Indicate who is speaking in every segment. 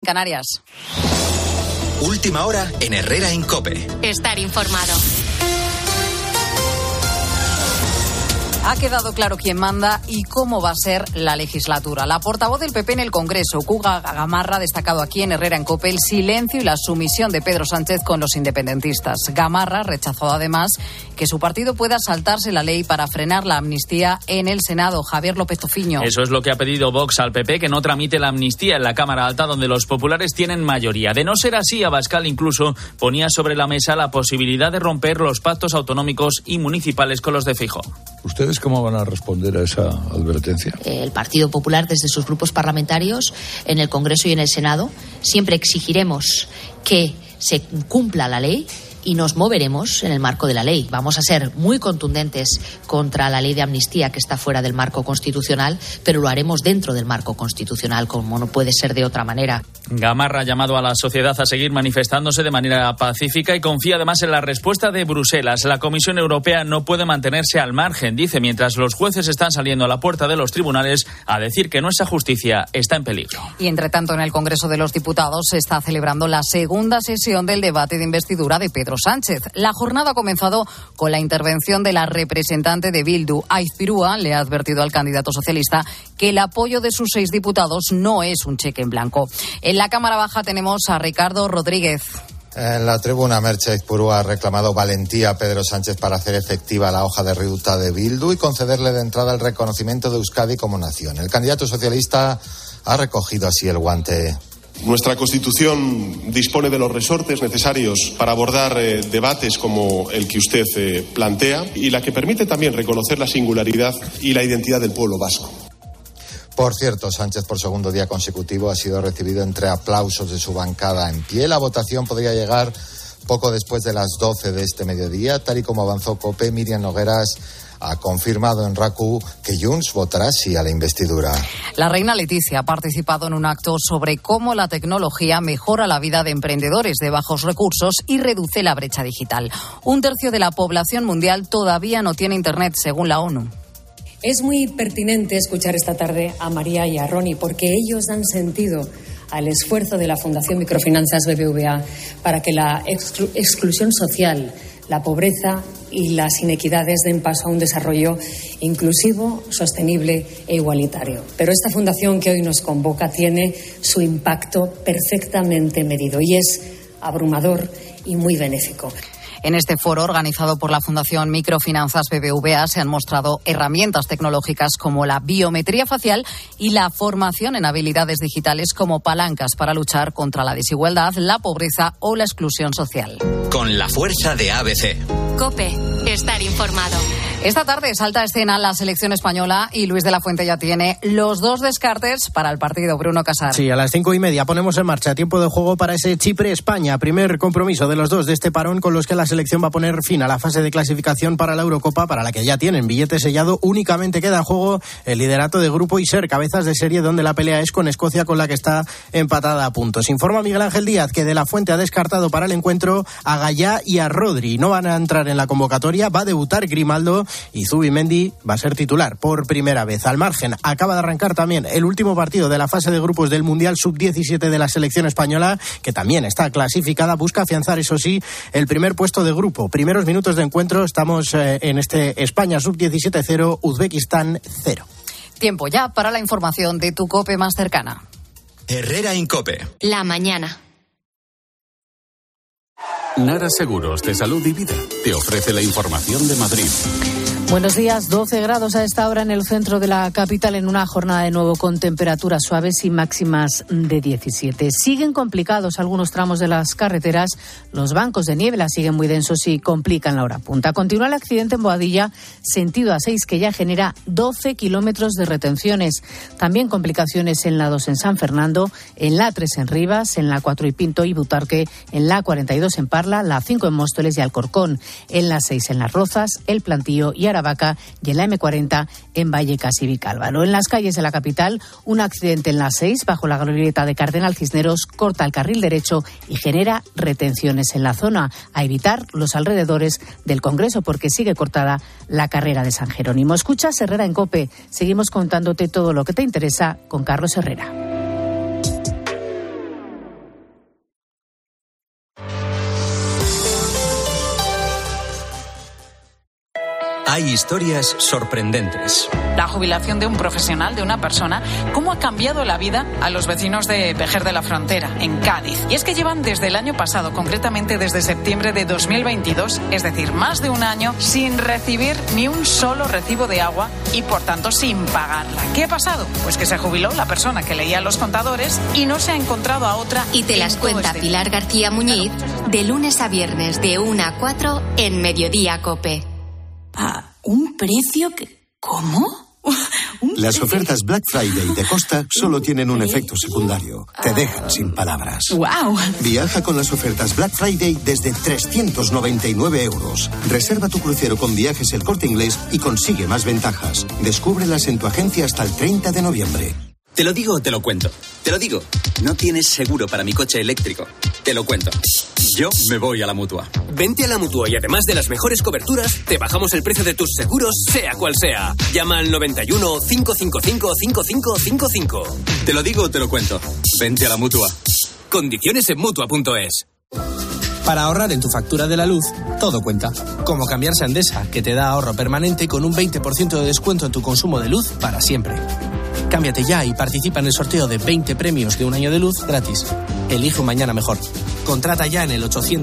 Speaker 1: Canarias.
Speaker 2: Última hora en Herrera en COPE.
Speaker 3: Estar informado.
Speaker 1: Ha quedado claro quién manda y cómo va a ser la legislatura. La portavoz del PP en el Congreso, Cuca Gamarra, ha destacado aquí en Herrera en COPE el silencio y la sumisión de Pedro Sánchez con los independentistas. Gamarra rechazó además que su partido pueda saltarse la ley para frenar la amnistía en el Senado. Javier López Tofiño.
Speaker 4: Eso es lo que ha pedido Vox al PP, que no tramite la amnistía en la Cámara Alta, donde los populares tienen mayoría. De no ser así, Abascal incluso ponía sobre la mesa la posibilidad de romper los pactos autonómicos y municipales con los de Feijóo.
Speaker 5: ¿Ustedes cómo van a responder a esa advertencia?
Speaker 6: El Partido Popular, desde sus grupos parlamentarios, en el Congreso y en el Senado, siempre exigiremos que se cumpla la ley y nos moveremos en el marco de la ley. Vamos a ser muy contundentes contra la ley de amnistía que está fuera del marco constitucional, pero lo haremos dentro del marco constitucional, como no puede ser de otra manera.
Speaker 4: Gamarra ha llamado a la sociedad a seguir manifestándose de manera pacífica y confía además en la respuesta de Bruselas. La Comisión Europea no puede mantenerse al margen, dice, mientras los jueces están saliendo a la puerta de los tribunales a decir que nuestra justicia está en peligro.
Speaker 1: Y entre tanto, en el Congreso de los Diputados se está celebrando la segunda sesión del debate de investidura de Pedro Sánchez. La jornada ha comenzado con la intervención de la representante de Bildu. Aizpirua le ha advertido al candidato socialista que el apoyo de sus 6 diputados no es un cheque en blanco. En la Cámara Baja tenemos a Ricardo Rodríguez.
Speaker 7: En la tribuna, Merche Aizpurua ha reclamado valentía a Pedro Sánchez para hacer efectiva la hoja de ruta de Bildu y concederle de entrada el reconocimiento de Euskadi como nación. El candidato socialista ha recogido así el guante.
Speaker 8: Nuestra Constitución dispone de los resortes necesarios para abordar debates como el que usted plantea y la que permite también reconocer la singularidad y la identidad del pueblo vasco.
Speaker 7: Por cierto, Sánchez por segundo día consecutivo ha sido recibido entre aplausos de su bancada en pie. La votación podría llegar poco después de las 12 de este mediodía. Tal y como avanzó COPE, Miriam Nogueras ha confirmado en RACU que Junts votará sí a la investidura.
Speaker 1: La reina Leticia ha participado en un acto sobre cómo la tecnología mejora la vida de emprendedores de bajos recursos y reduce la brecha digital. 1/3 de la población mundial todavía no tiene Internet, según la ONU.
Speaker 9: Es muy pertinente escuchar esta tarde a María y a Ronnie, porque ellos dan sentido al esfuerzo de la Fundación Microfinanzas BBVA para que la exclusión social, la pobreza y las inequidades den paso a un desarrollo inclusivo, sostenible e igualitario. Pero esta fundación que hoy nos convoca tiene su impacto perfectamente medido y es abrumador y muy benéfico.
Speaker 1: En este foro, organizado por la Fundación Microfinanzas BBVA, se han mostrado herramientas tecnológicas como la biometría facial y la formación en habilidades digitales como palancas para luchar contra la desigualdad, la pobreza o la exclusión social.
Speaker 2: Con la fuerza de ABC.
Speaker 3: COPE. Estar informado.
Speaker 1: Esta tarde salta a escena la selección española y Luis de la Fuente ya tiene los 2 descartes para el partido. Bruno Casar.
Speaker 10: Sí, a las 5:30 ponemos en marcha tiempo de juego para ese Chipre-España. Primer compromiso de los 2 de este parón con los que la selección va a poner fin a la fase de clasificación para la Eurocopa, para la que ya tienen billete sellado. Únicamente queda en juego el liderato de grupo y ser cabezas de serie, donde la pelea es con Escocia, con la que está empatada a puntos. Informa Miguel Ángel Díaz que de la Fuente ha descartado para el encuentro a Gallá y a Rodri. No van a entrar en la convocatoria. Va a debutar Grimaldo y Zubimendi va a ser titular por primera vez. Al margen, acaba de arrancar también el último partido de la fase de grupos del Mundial Sub-17 de la selección española, que también está clasificada. Busca afianzar, eso sí, el primer puesto de grupo. Primeros minutos de encuentro. Estamos en este España Sub-17 0, Uzbekistán 0.
Speaker 1: Tiempo ya para la información de tu COPE más cercana.
Speaker 2: Herrera en COPE.
Speaker 3: La mañana.
Speaker 11: Nara Seguros de Salud y Vida te ofrece la información de Madrid.
Speaker 12: Buenos días, 12 grados a esta hora en el centro de la capital, en una jornada de nuevo con temperaturas suaves y máximas de 17. Siguen complicados algunos tramos de las carreteras, los bancos de niebla siguen muy densos y complican la hora punta. Continúa el accidente en Boadilla, sentido A6, que ya genera 12 kilómetros de retenciones. También complicaciones en la 2 en San Fernando, en la 3 en Rivas, en la 4 y Pinto y Butarque, en la 42 en Parla, la 5 en Móstoles y Alcorcón, en la 6 en Las Rozas, El Plantío y Aravaca, y en la M40 en Vallecas y Vicálvaro. En las calles de la capital, un accidente en la 6 bajo la glorieta de Cardenal Cisneros corta el carril derecho y genera retenciones en la zona. A evitar los alrededores del Congreso, porque sigue cortada la carrera de San Jerónimo. Escuchas Herrera en COPE. Seguimos contándote todo lo que te interesa con Carlos Herrera.
Speaker 2: hay historias sorprendentes.
Speaker 13: La jubilación de un profesional, de una persona, cómo ha cambiado la vida a los vecinos de Vejer de la Frontera, en Cádiz. Y es que llevan desde el año pasado, concretamente desde septiembre de 2022, es decir, más de un año, sin recibir ni un solo recibo de agua y, por tanto, sin pagarla. ¿Qué ha pasado? Pues que se jubiló la persona que leía los contadores y no se ha encontrado a otra.
Speaker 3: Y te las cuenta Pilar García Muñiz de lunes a viernes de 1 a 4 en Mediodía COPE.
Speaker 14: ¿Un precio que... ¿Cómo?
Speaker 15: Las ofertas Black Friday de Costa solo tienen un efecto secundario. Te dejan sin palabras.
Speaker 14: ¡Wow!
Speaker 15: Viaja con las ofertas Black Friday desde 399 euros. Reserva tu crucero con Viajes El Corte Inglés y consigue más ventajas. Descúbrelas en tu agencia hasta el 30 de noviembre.
Speaker 16: ¿Te lo digo o te lo cuento? Te lo digo. No tienes seguro para mi coche eléctrico. Te lo cuento. Yo me voy a la Mutua.
Speaker 17: Vente a la Mutua y además de las mejores coberturas, te bajamos el precio de tus seguros, sea cual sea. Llama al 91 555 5555.
Speaker 16: Te lo digo o te lo cuento. Vente a la Mutua.
Speaker 17: Condiciones en Mutua.es.
Speaker 18: Para ahorrar en tu factura de la luz, todo cuenta. Como cambiarse a Endesa, que te da ahorro permanente con un 20% de descuento en tu consumo de luz para siempre. Cámbiate ya y participa en el sorteo de 20 premios de un año de luz gratis. Elige un mañana mejor. Contrata ya en el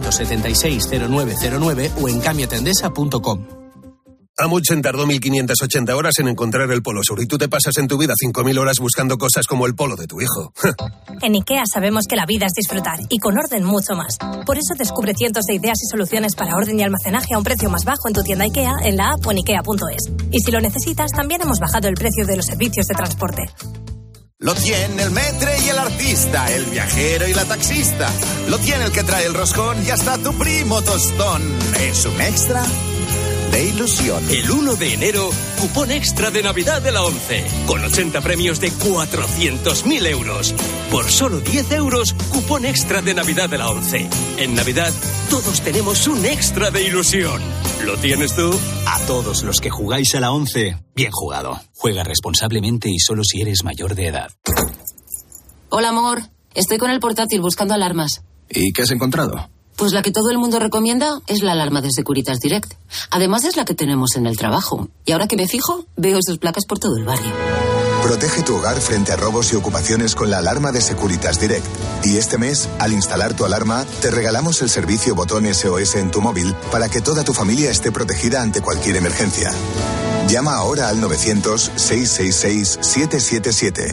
Speaker 18: 876-0909 o en cambiateendesa.com.
Speaker 19: Amundsen tardó 1.580 horas en encontrar el Polo Sur y tú te pasas en tu vida 5.000 horas buscando cosas como el polo de tu hijo.
Speaker 20: En IKEA sabemos que la vida es disfrutar y con orden mucho más. Por eso descubre cientos de ideas y soluciones para orden y almacenaje a un precio más bajo en tu tienda IKEA, en la app o en IKEA.es. Y si lo necesitas, también hemos bajado el precio de los servicios de transporte.
Speaker 21: Lo tiene el metre y el artista, el viajero y la taxista. Lo tiene el que trae el roscón y hasta tu primo tostón. Es un extra de ilusión.
Speaker 17: El 1 de enero, cupón extra de Navidad de la 11, con 80 premios de 400.000 euros. Por solo 10 euros, cupón extra de Navidad de la 11. En Navidad, todos tenemos un extra de ilusión. ¿Lo tienes tú?
Speaker 22: A todos los que jugáis a la 11, bien jugado. Juega responsablemente y solo si eres mayor de edad.
Speaker 23: Hola, amor. Estoy con el portátil buscando alarmas.
Speaker 22: ¿Y qué has encontrado?
Speaker 23: Pues la que todo el mundo recomienda es la alarma de Securitas Direct. Además es la que tenemos en el trabajo. Y ahora que me fijo, veo sus placas por todo el barrio.
Speaker 24: Protege tu hogar frente a robos y ocupaciones con la alarma de Securitas Direct. Y este mes, al instalar tu alarma, te regalamos el servicio botón SOS en tu móvil para que toda tu familia esté protegida ante cualquier emergencia. Llama ahora al 900-666-777.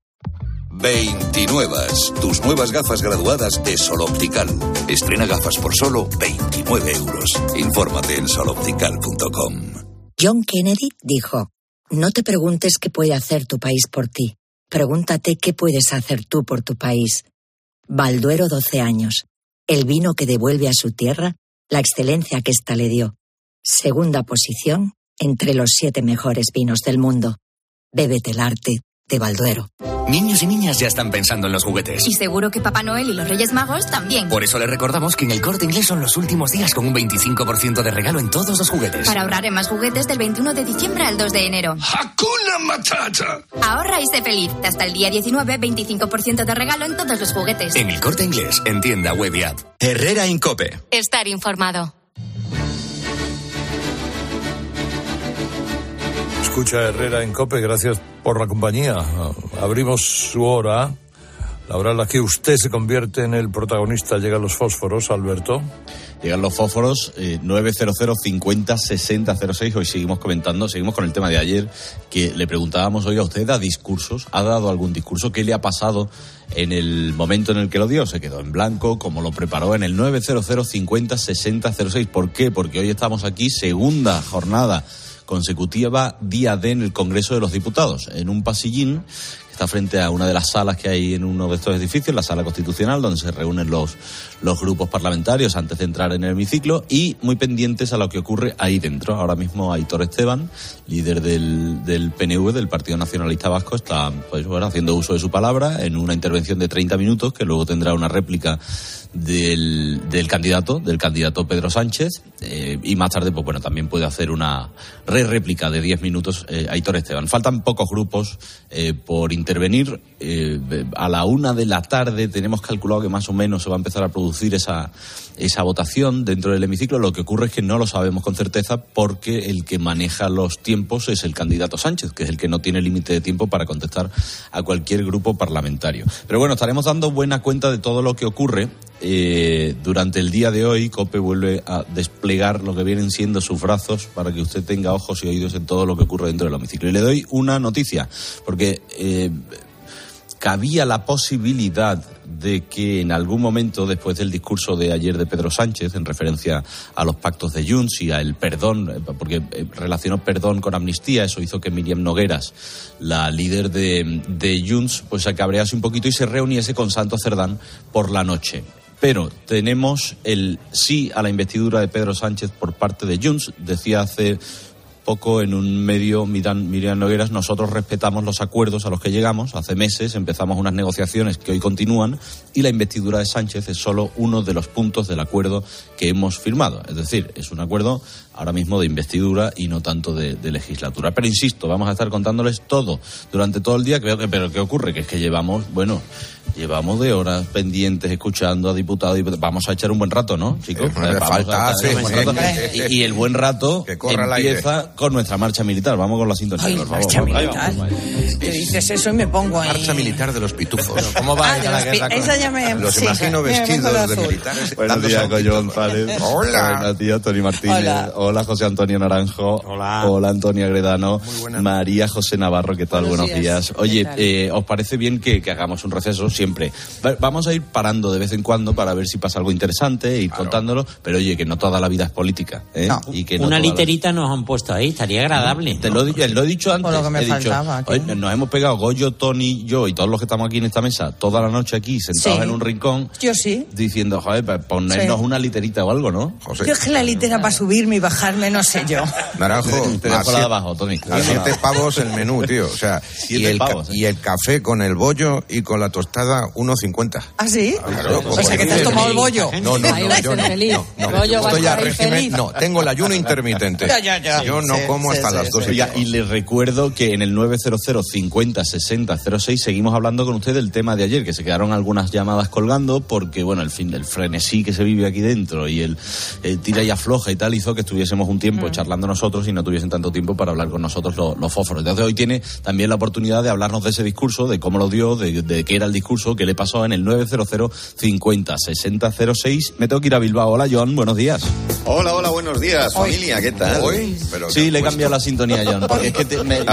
Speaker 25: 29. Tus nuevas gafas graduadas de Sol Optical. Estrena gafas por solo 29 euros. Infórmate en soloptical.com.
Speaker 26: John Kennedy dijo: no te preguntes qué puede hacer tu país por ti. Pregúntate qué puedes hacer tú por tu país. Balduero 12 años. El vino que devuelve a su tierra la excelencia que ésta le dio. Segunda posición entre los 7 mejores vinos del mundo. Bébete el arte de Balduero.
Speaker 2: Niños y niñas ya están pensando en los juguetes.
Speaker 27: Y seguro que Papá Noel y los Reyes Magos también.
Speaker 2: Por eso les recordamos que en El Corte Inglés son los últimos días con un 25% de regalo en todos los juguetes.
Speaker 27: Para ahorrar en más juguetes del 21 de diciembre al 2 de enero.
Speaker 25: ¡Hakuna Matata!
Speaker 27: Ahorra y sé feliz. Hasta el día 19, 25% de regalo en todos los juguetes.
Speaker 2: En El Corte Inglés, en tienda web y app.
Speaker 3: Herrera en COPE. Estar informado.
Speaker 5: Escucha Herrera en COPE, gracias por la compañía. Abrimos su hora, la hora en la que usted se convierte en el protagonista. Llegan los fósforos, Alberto.
Speaker 28: Llegan los fósforos, 900 50 60 06. Hoy seguimos comentando, seguimos con el tema de ayer, que le preguntábamos hoy a usted, ¿da discursos? ¿Ha dado algún discurso? ¿Qué le ha pasado en el momento en el que lo dio? ¿Se quedó en blanco? ¿Cómo lo preparó? En el 900 50 60 06. ¿Por qué? Porque hoy estamos aquí, segunda jornada consecutiva, día D en el Congreso de los Diputados, en un pasillín que está frente a una de las salas que hay en uno de estos edificios, la Sala Constitucional, donde se reúnen los grupos parlamentarios antes de entrar en el hemiciclo, y muy pendientes a lo que ocurre ahí dentro. Ahora mismo Aitor Esteban, líder del PNV, del Partido Nacionalista Vasco, está haciendo uso de su palabra en una intervención de 30 minutos, que luego tendrá una réplica del candidato Pedro Sánchez, y más tarde también puede hacer una réplica de 10 minutos Aitor Esteban. Faltan pocos grupos por intervenir. A la 1 de la tarde tenemos calculado que más o menos se va a empezar a producir esa votación dentro del hemiciclo. Lo que ocurre es que no lo sabemos con certeza porque el que maneja los tiempos es el candidato Sánchez, que es el que no tiene límite de tiempo para contestar a cualquier grupo parlamentario. Pero bueno, estaremos dando buena cuenta de todo lo que ocurre. Durante el día de hoy, COPE vuelve a desplegar lo que vienen siendo sus brazos para que usted tenga ojos y oídos en todo lo que ocurre dentro del hemiciclo. Y le doy una noticia, porque cabía la posibilidad de que en algún momento, después del discurso de ayer de Pedro Sánchez, en referencia a los pactos de Junts y a el perdón, porque relacionó perdón con amnistía, eso hizo que Míriam Nogueras, la líder de Junts, pues se cabrease un poquito y se reuniese con Santos Cerdán por la noche. Pero tenemos el sí a la investidura de Pedro Sánchez por parte de Junts. Decía hace poco en un medio Míriam Nogueras, nosotros respetamos los acuerdos a los que llegamos. Hace meses empezamos unas negociaciones que hoy continúan y la investidura de Sánchez es solo uno de los puntos del acuerdo que hemos firmado. Es decir, es un acuerdo ahora mismo de investidura y no tanto de legislatura. Pero insisto, vamos a estar contándoles todo durante todo el día. Pero ¿qué ocurre? Que es que llevamos de horas pendientes escuchando a diputados y vamos a echar un buen rato, ¿no, chicos? Y el buen rato empieza con nuestra marcha militar. Vamos con la sintonía, por favor.
Speaker 1: Marcha militar. Te dices eso y me pongo ahí.
Speaker 19: Marcha militar de los pitufos.
Speaker 1: ¿Cómo va la guerra? Esa ya me...
Speaker 19: Los imagino vestidos de militares.
Speaker 28: Buenos días, Coyo González.
Speaker 19: Hola.
Speaker 28: Buenos días, Tony Martínez. Hola, José Antonio Naranjo. Hola, Antonia Gredano. María José Navarro, ¿qué tal? Buenos días. Oye, ¿os parece bien que hagamos un receso? Siempre. Vamos a ir parando de vez en cuando para ver si pasa algo interesante, ir contándolo, pero oye, que no toda la vida es política, ¿eh?
Speaker 4: No.
Speaker 28: Y que no
Speaker 4: una literita nos han puesto ahí, estaría agradable.
Speaker 28: Te lo he dicho antes.
Speaker 1: Lo que me faltaba,
Speaker 28: oye, nos hemos pegado Goyo, Tony, yo y todos los que estamos aquí en esta mesa toda la noche aquí sentados en un rincón.
Speaker 1: Yo sí.
Speaker 28: Diciendo, joder, ponernos una literita o algo, ¿no?
Speaker 1: José. Yo es que la litera para subirme y bajarme no sé yo.
Speaker 19: Naranjo,
Speaker 28: te dejo la de abajo, Tony.
Speaker 19: A 7 pavos el menú, tío. O sea, y el café con el bollo y con la tostada 1,50.
Speaker 1: ¿Ah, sí?
Speaker 19: Claro,
Speaker 1: o sea, que te has tomado el bollo.
Speaker 19: No, estoy a régimen. No, tengo el ayuno intermitente.
Speaker 1: Ya.
Speaker 19: Yo no como hasta las 2.
Speaker 28: Y les recuerdo que en el 900 50 60 06 seguimos hablando con usted del tema de ayer, que se quedaron algunas llamadas colgando porque, bueno, el frenesí que se vive aquí dentro y el tira y afloja y tal hizo que estuviésemos un tiempo charlando nosotros y no tuviesen tanto tiempo para hablar con nosotros los fósforos. Entonces hoy tiene también la oportunidad de hablarnos de ese discurso, de cómo lo dio, de qué era el discurso, qué le pasó en el 900 50 60 06. Me tengo que ir a Bilbao. Hola, John, buenos días.
Speaker 6: Hola, buenos días, familia, ¿qué tal?
Speaker 28: Sí, le he cambiado la sintonía a John, porque es que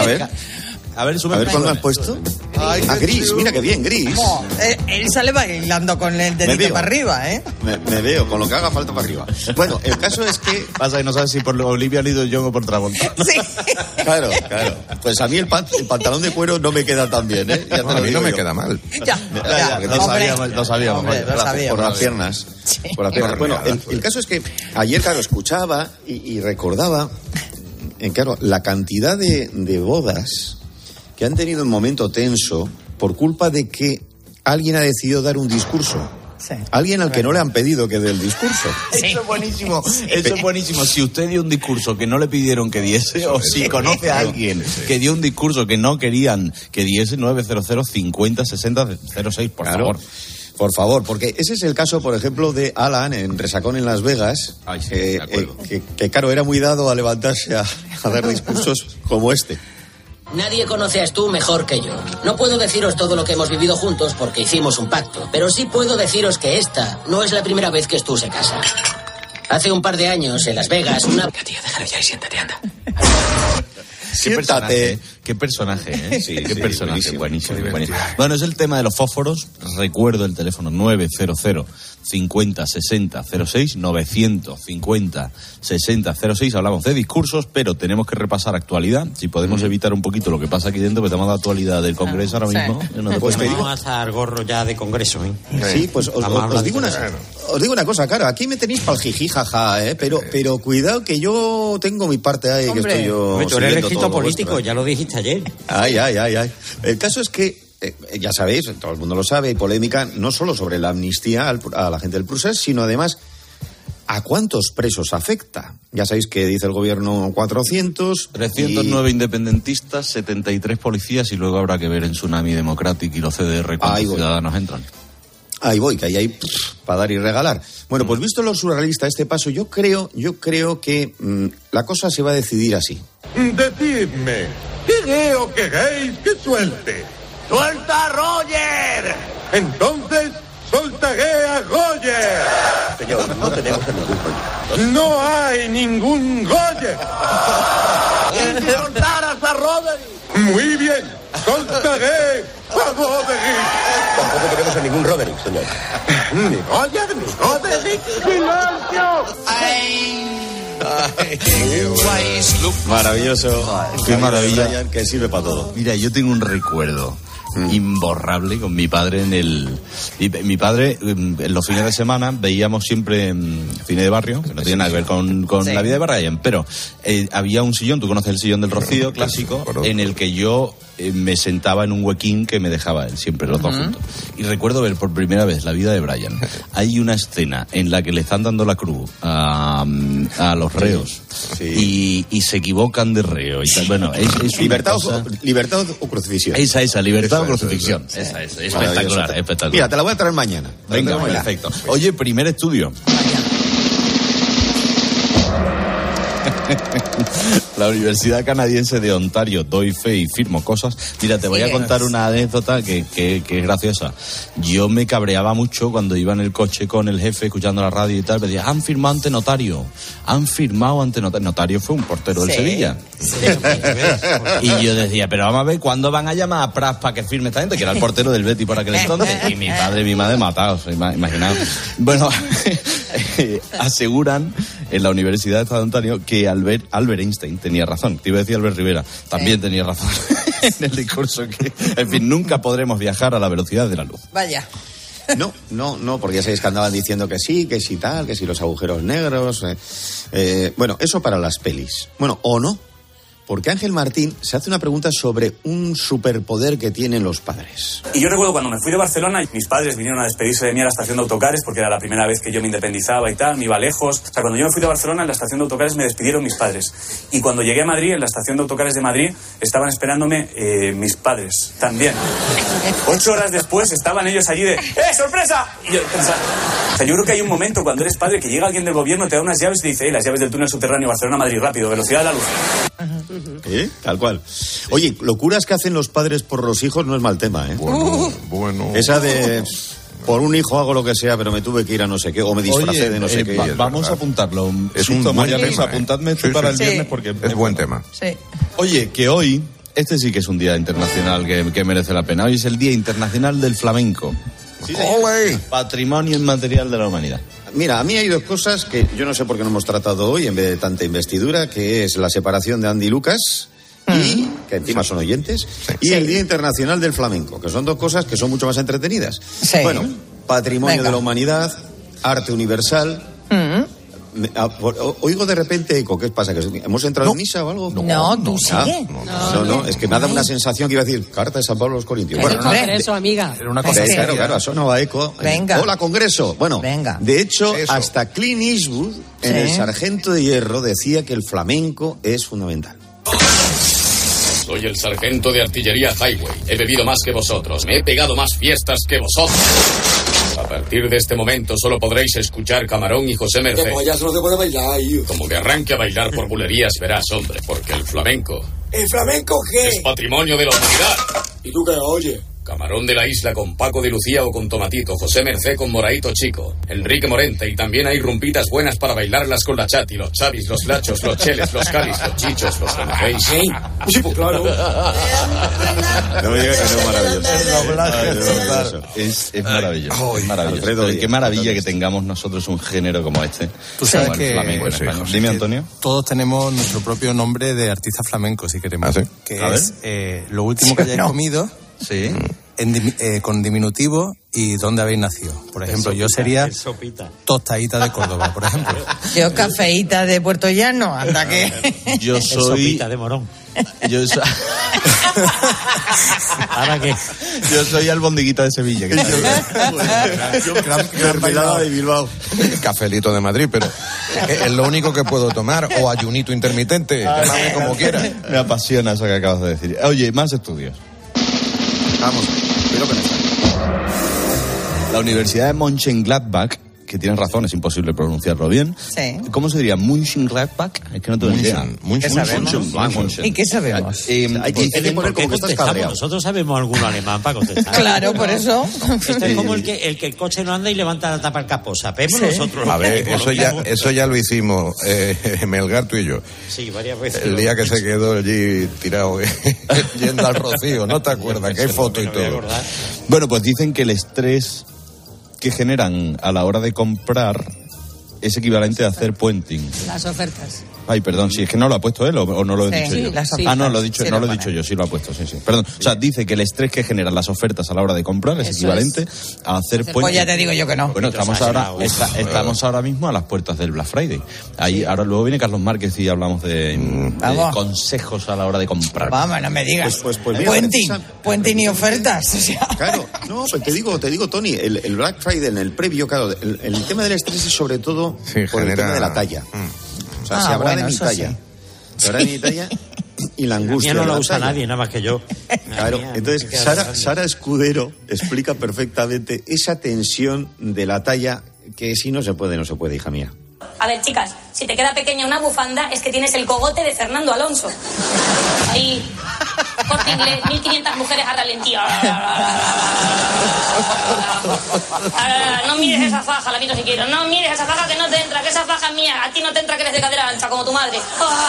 Speaker 28: A ver,
Speaker 6: ¿cuál me has puesto? Gris, mira que bien, Gris.
Speaker 1: No, él sale bailando con el dedito para arriba, ¿eh?
Speaker 6: Me veo, con lo que haga falta para arriba. Bueno, el caso es que...
Speaker 28: Pasa que no sabes si por Olivia Newton-John o por Travolta.
Speaker 1: Sí.
Speaker 6: Claro. Pues a mí el pantalón de cuero no me queda tan bien, ¿eh?
Speaker 19: Ya a mí no me queda mal.
Speaker 1: Ya.
Speaker 28: No sabíamos.
Speaker 6: Por las piernas. Sí. Por las piernas. Bueno, el caso es que ayer, claro, escuchaba y recordaba, claro, la cantidad de bodas que han tenido un momento tenso por culpa de que alguien ha decidido dar un discurso. Sí. Alguien al que no le han pedido que dé el discurso.
Speaker 28: Sí. Eso es buenísimo. Eso es buenísimo. Si usted dio un discurso que no le pidieron que diese, o si conoce a alguien que dio un discurso que no querían que diese, 900 50 60 06, por favor.
Speaker 6: Por favor, porque ese es el caso, por ejemplo, de Alan en Resacón en Las Vegas, que claro, era muy dado a levantarse a dar discursos como este.
Speaker 7: Nadie conoce a Stu mejor que yo. No puedo deciros todo lo que hemos vivido juntos porque hicimos un pacto, pero sí puedo deciros que esta no es la primera vez que Stu se casa. Hace un par de años, en Las Vegas, una... Tío, déjalo ya y siéntate, anda.
Speaker 28: Qué personaje, ¿eh? Sí, qué personaje, buenísimo. Bueno, es el tema de los fósforos. Recuerdo el teléfono 900 50 60 06, 950 60 06. Hablamos de discursos, pero tenemos que repasar actualidad. Si podemos evitar un poquito lo que pasa aquí dentro, pues tenemos la actualidad del Congreso ahora mismo.
Speaker 4: Pues vamos a estar gorro ya de Congreso, ¿eh?
Speaker 6: Sí, pues os digo una cosa, claro, aquí me tenéis para el jiji, jaja, pero cuidado que yo tengo mi parte ahí. Hombre, que estoy yo.
Speaker 4: Tú eres elegito político, ya lo dijiste ayer.
Speaker 6: Ay. El caso es que, ya sabéis, todo el mundo lo sabe, hay polémica no solo sobre la amnistía a la gente del Prusés, sino además ¿A cuántos presos afecta? Ya sabéis que dice el gobierno 400.
Speaker 28: 309 independentistas, 73 policías y luego habrá que ver en Tsunami Democratic y los CDR cuántos ciudadanos entran.
Speaker 6: Ahí voy, que ahí hay para dar y regalar. Bueno, pues visto lo surrealista este paso, yo creo que la cosa se va a decidir así.
Speaker 8: Decidme, ¿qué o queréis que suelte? ¡Suelta a Roger! Entonces, soltaré a Roger.
Speaker 6: Señor, no tenemos a ningún Roger.
Speaker 8: ¡No hay ningún Roger! ¿Y soltarás a Roderick? Muy bien, soltaré a Roderick.
Speaker 6: Tampoco tenemos a ningún Roderick, señor.
Speaker 8: Ni Roger, ni Roderick. ¡Silencio!
Speaker 6: Maravilloso.
Speaker 28: Qué maravilla.
Speaker 6: Brian, que sirve para todo.
Speaker 28: Mira, yo tengo un recuerdo imborrable con mi padre mi padre en los fines de semana veíamos siempre Cine de Barrio, que no tiene nada que ver con la vida de Brian, pero había un sillón, tú conoces el sillón del Rocío clásico, en el que yo me sentaba en un huequín que me dejaba él, siempre los dos juntos. Y recuerdo ver por primera vez La vida de Brian. Hay una escena en la que le están dando la cruz a los reos y se equivocan de reo y tal. Bueno, es
Speaker 6: libertad o crucifixión.
Speaker 28: Esa, libertad o crucifixión. Esa es espectacular.
Speaker 6: Mira, te la voy a traer mañana.
Speaker 28: Venga, perfecto. Oye, primer estudio. La Universidad Canadiense de Ontario, doy fe y firmo cosas. Mira, te voy a contar una anécdota que es graciosa. Yo me cabreaba mucho cuando iba en el coche con el jefe escuchando la radio y tal. Me decía, han firmado ante notario. Notario fue un portero del Sevilla. Sí. Y yo decía, pero vamos a ver, ¿cuándo van a llamar a Pras para que firme esta gente? Que era el portero del Betis por aquel entonces. Y mi padre y mi madre matados, imaginaos. Bueno, aseguran en la Universidad de Ontario que Albert Einstein tenía razón. Te iba a decir Albert Rivera, también tenía razón en el discurso que, en fin, nunca podremos viajar a la velocidad de la luz.
Speaker 1: Vaya.
Speaker 6: No, porque ya sabéis que andaban diciendo que sí tal, que sí los agujeros negros. Bueno, eso para las pelis. Bueno, o no. Porque Ángel Martín se hace una pregunta sobre un superpoder que tienen los padres.
Speaker 9: Y yo recuerdo cuando me fui de Barcelona y mis padres vinieron a despedirse de mí a la estación de autocares porque era la primera vez que yo me independizaba y tal, me iba lejos. O sea, cuando yo me fui de Barcelona en la estación de autocares me despidieron mis padres. Y cuando llegué a Madrid, en la estación de autocares de Madrid, estaban esperándome mis padres también. 8 horas después estaban ellos allí de ¡sorpresa! Y yo pensaba, o sea, yo creo que hay un momento cuando eres padre que llega alguien del gobierno, te da unas llaves y te dice las llaves del túnel subterráneo Barcelona-Madrid, rápido, velocidad de la luz.
Speaker 6: Tal cual. Oye, locuras que hacen los padres por los hijos no es mal tema, ¿eh?
Speaker 8: Bueno.
Speaker 6: Esa de por un hijo hago lo que sea, pero me tuve que ir a no sé qué, o me disfracé de no sé qué.
Speaker 28: Vamos a apuntarlo.
Speaker 8: Es un buen tema.
Speaker 28: Apuntadme esto para el viernes porque
Speaker 8: es buen tema.
Speaker 1: Sí.
Speaker 28: Oye, que hoy, este sí que es un día internacional que merece la pena. Hoy es el Día Internacional del Flamenco.
Speaker 6: Sí,
Speaker 28: Patrimonio inmaterial de la humanidad.
Speaker 6: Mira, a mí hay dos cosas que yo no sé por qué no hemos tratado hoy en vez de tanta investidura, que es la separación de Andy y Lucas, y que encima son oyentes, y el Día Internacional del Flamenco, que son dos cosas que son mucho más entretenidas.
Speaker 1: Sí.
Speaker 6: Bueno, patrimonio de la humanidad, arte universal. Oigo de repente eco, ¿qué pasa? ¿Que hemos entrado en misa o algo?
Speaker 1: No, tú sigue.
Speaker 6: No, es que me ha dado una sensación que iba a decir carta de San Pablo a los Corintios.
Speaker 10: Bueno, Congreso, amiga.
Speaker 28: Era una cosa
Speaker 6: claro, ha sonado a eco.
Speaker 1: Venga.
Speaker 6: Hola, Congreso. Bueno, de hecho, hasta Clint Eastwood, en El Sargento de Hierro, decía que el flamenco es fundamental.
Speaker 11: Soy el sargento de artillería Highway. He bebido más que vosotros. Me he pegado más fiestas que vosotros. A partir de este momento solo podréis escuchar Camarón y José Merced.
Speaker 10: Ya no se puede bailar, hijo.
Speaker 11: Como me arranque a bailar por bulerías, verás, hombre, porque el flamenco...
Speaker 10: ¿El flamenco qué?
Speaker 11: Es patrimonio de la humanidad.
Speaker 10: ¿Y tú qué oye?
Speaker 11: Camarón de la Isla con Paco de Lucía o con Tomatito, José Merced con Moraito Chico, Enrique Morente, y también hay rumpitas buenas para bailarlas con la Chati, los Chavis, los Lachos, los Cheles, los Calis, los Chichos, los Renaféis.
Speaker 10: Sí, pues claro.
Speaker 6: No me digas que no es maravilloso.
Speaker 28: Es maravilloso. Es maravilloso. Qué maravilla que tengamos nosotros un género como este.
Speaker 12: Tú sabes que...
Speaker 28: Dime, Antonio.
Speaker 12: Todos tenemos nuestro propio nombre de artista flamenco, si queremos.
Speaker 28: ¿Ah, sí?
Speaker 12: Que es lo último que hayáis comido...
Speaker 28: Sí.
Speaker 12: con diminutivo y dónde habéis nacido. Por ejemplo, yo sería Tostadita de Córdoba, por ejemplo.
Speaker 1: Yo Cafeíta de Puerto Llano, anda que...
Speaker 28: Yo soy...
Speaker 4: Sopita de Morón. ¿Ahora qué?
Speaker 28: Yo soy Albondiguita de Sevilla.
Speaker 6: Mermelada de Bilbao.
Speaker 13: Cafelito de Madrid, pero es lo único que puedo tomar. O ayunito intermitente, llámame como quieras.
Speaker 28: Me apasiona eso que acabas de decir. Oye, más estudios.
Speaker 6: Vamos, pero con esta.
Speaker 28: La Universidad de Mönchengladbach, que tienes razón, es imposible pronunciarlo bien.
Speaker 1: Sí.
Speaker 28: ¿Cómo se diría? Mönchengladbach. Es que no tengo ni idea.
Speaker 1: ¿Qué sabemos? ¿Y qué sabemos?
Speaker 6: Hay que poner como que estás cabreado.
Speaker 4: Nosotros sabemos algún alemán para contestar.
Speaker 1: Claro, por eso.
Speaker 4: Esto es como el que el coche no anda y levanta la tapa al capó. Sabemos nosotros.
Speaker 13: A ver, eso ya lo hicimos Melgar, tú y yo.
Speaker 4: Sí, varias veces.
Speaker 13: El día que se quedó allí tirado yendo al Rocío, ¿no te acuerdas? Que hay foto y todo.
Speaker 28: Bueno, pues dicen que el estrés que generan a la hora de comprar es equivalente a hacer puenting.
Speaker 14: Las ofertas.
Speaker 28: Ay, perdón, si es que no lo ha puesto él o no lo he dicho yo. No lo he dicho, no lo he dicho yo, sí lo ha puesto, sí. Perdón, o sea, dice que el estrés que generan las ofertas a la hora de comprar es equivalente a hacer puenting.
Speaker 1: Pues ya te digo yo que no.
Speaker 28: Bueno, estamos ahora mismo a las puertas del Black Friday. Ahí ahora luego viene Carlos Márquez y hablamos de consejos a la hora de comprar.
Speaker 1: Vamos, no me digas.
Speaker 6: Pues
Speaker 1: puenting y ofertas. O sea.
Speaker 6: Claro, no, pues te digo, Tony, el Black Friday en el previo, claro, el tema del estrés es sobre todo por el tema de la talla. O sea, se habrá de mi talla. Se habrá de mi talla y la angustia.
Speaker 4: No lo usa nadie, nada más que yo.
Speaker 6: Claro, entonces Sara Escudero explica perfectamente esa tensión de la talla que si no se puede, hija mía.
Speaker 15: A ver, chicas, si te queda pequeña una bufanda es que tienes el cogote de Fernando Alonso. Ahí, Corte Inglés, 1500 mujeres a ralentí. No mires esa faja, la miro si quiero. No mires esa faja que no te entra, que esa faja es mía. A ti no te entra que eres de cadera ancha, como tu madre.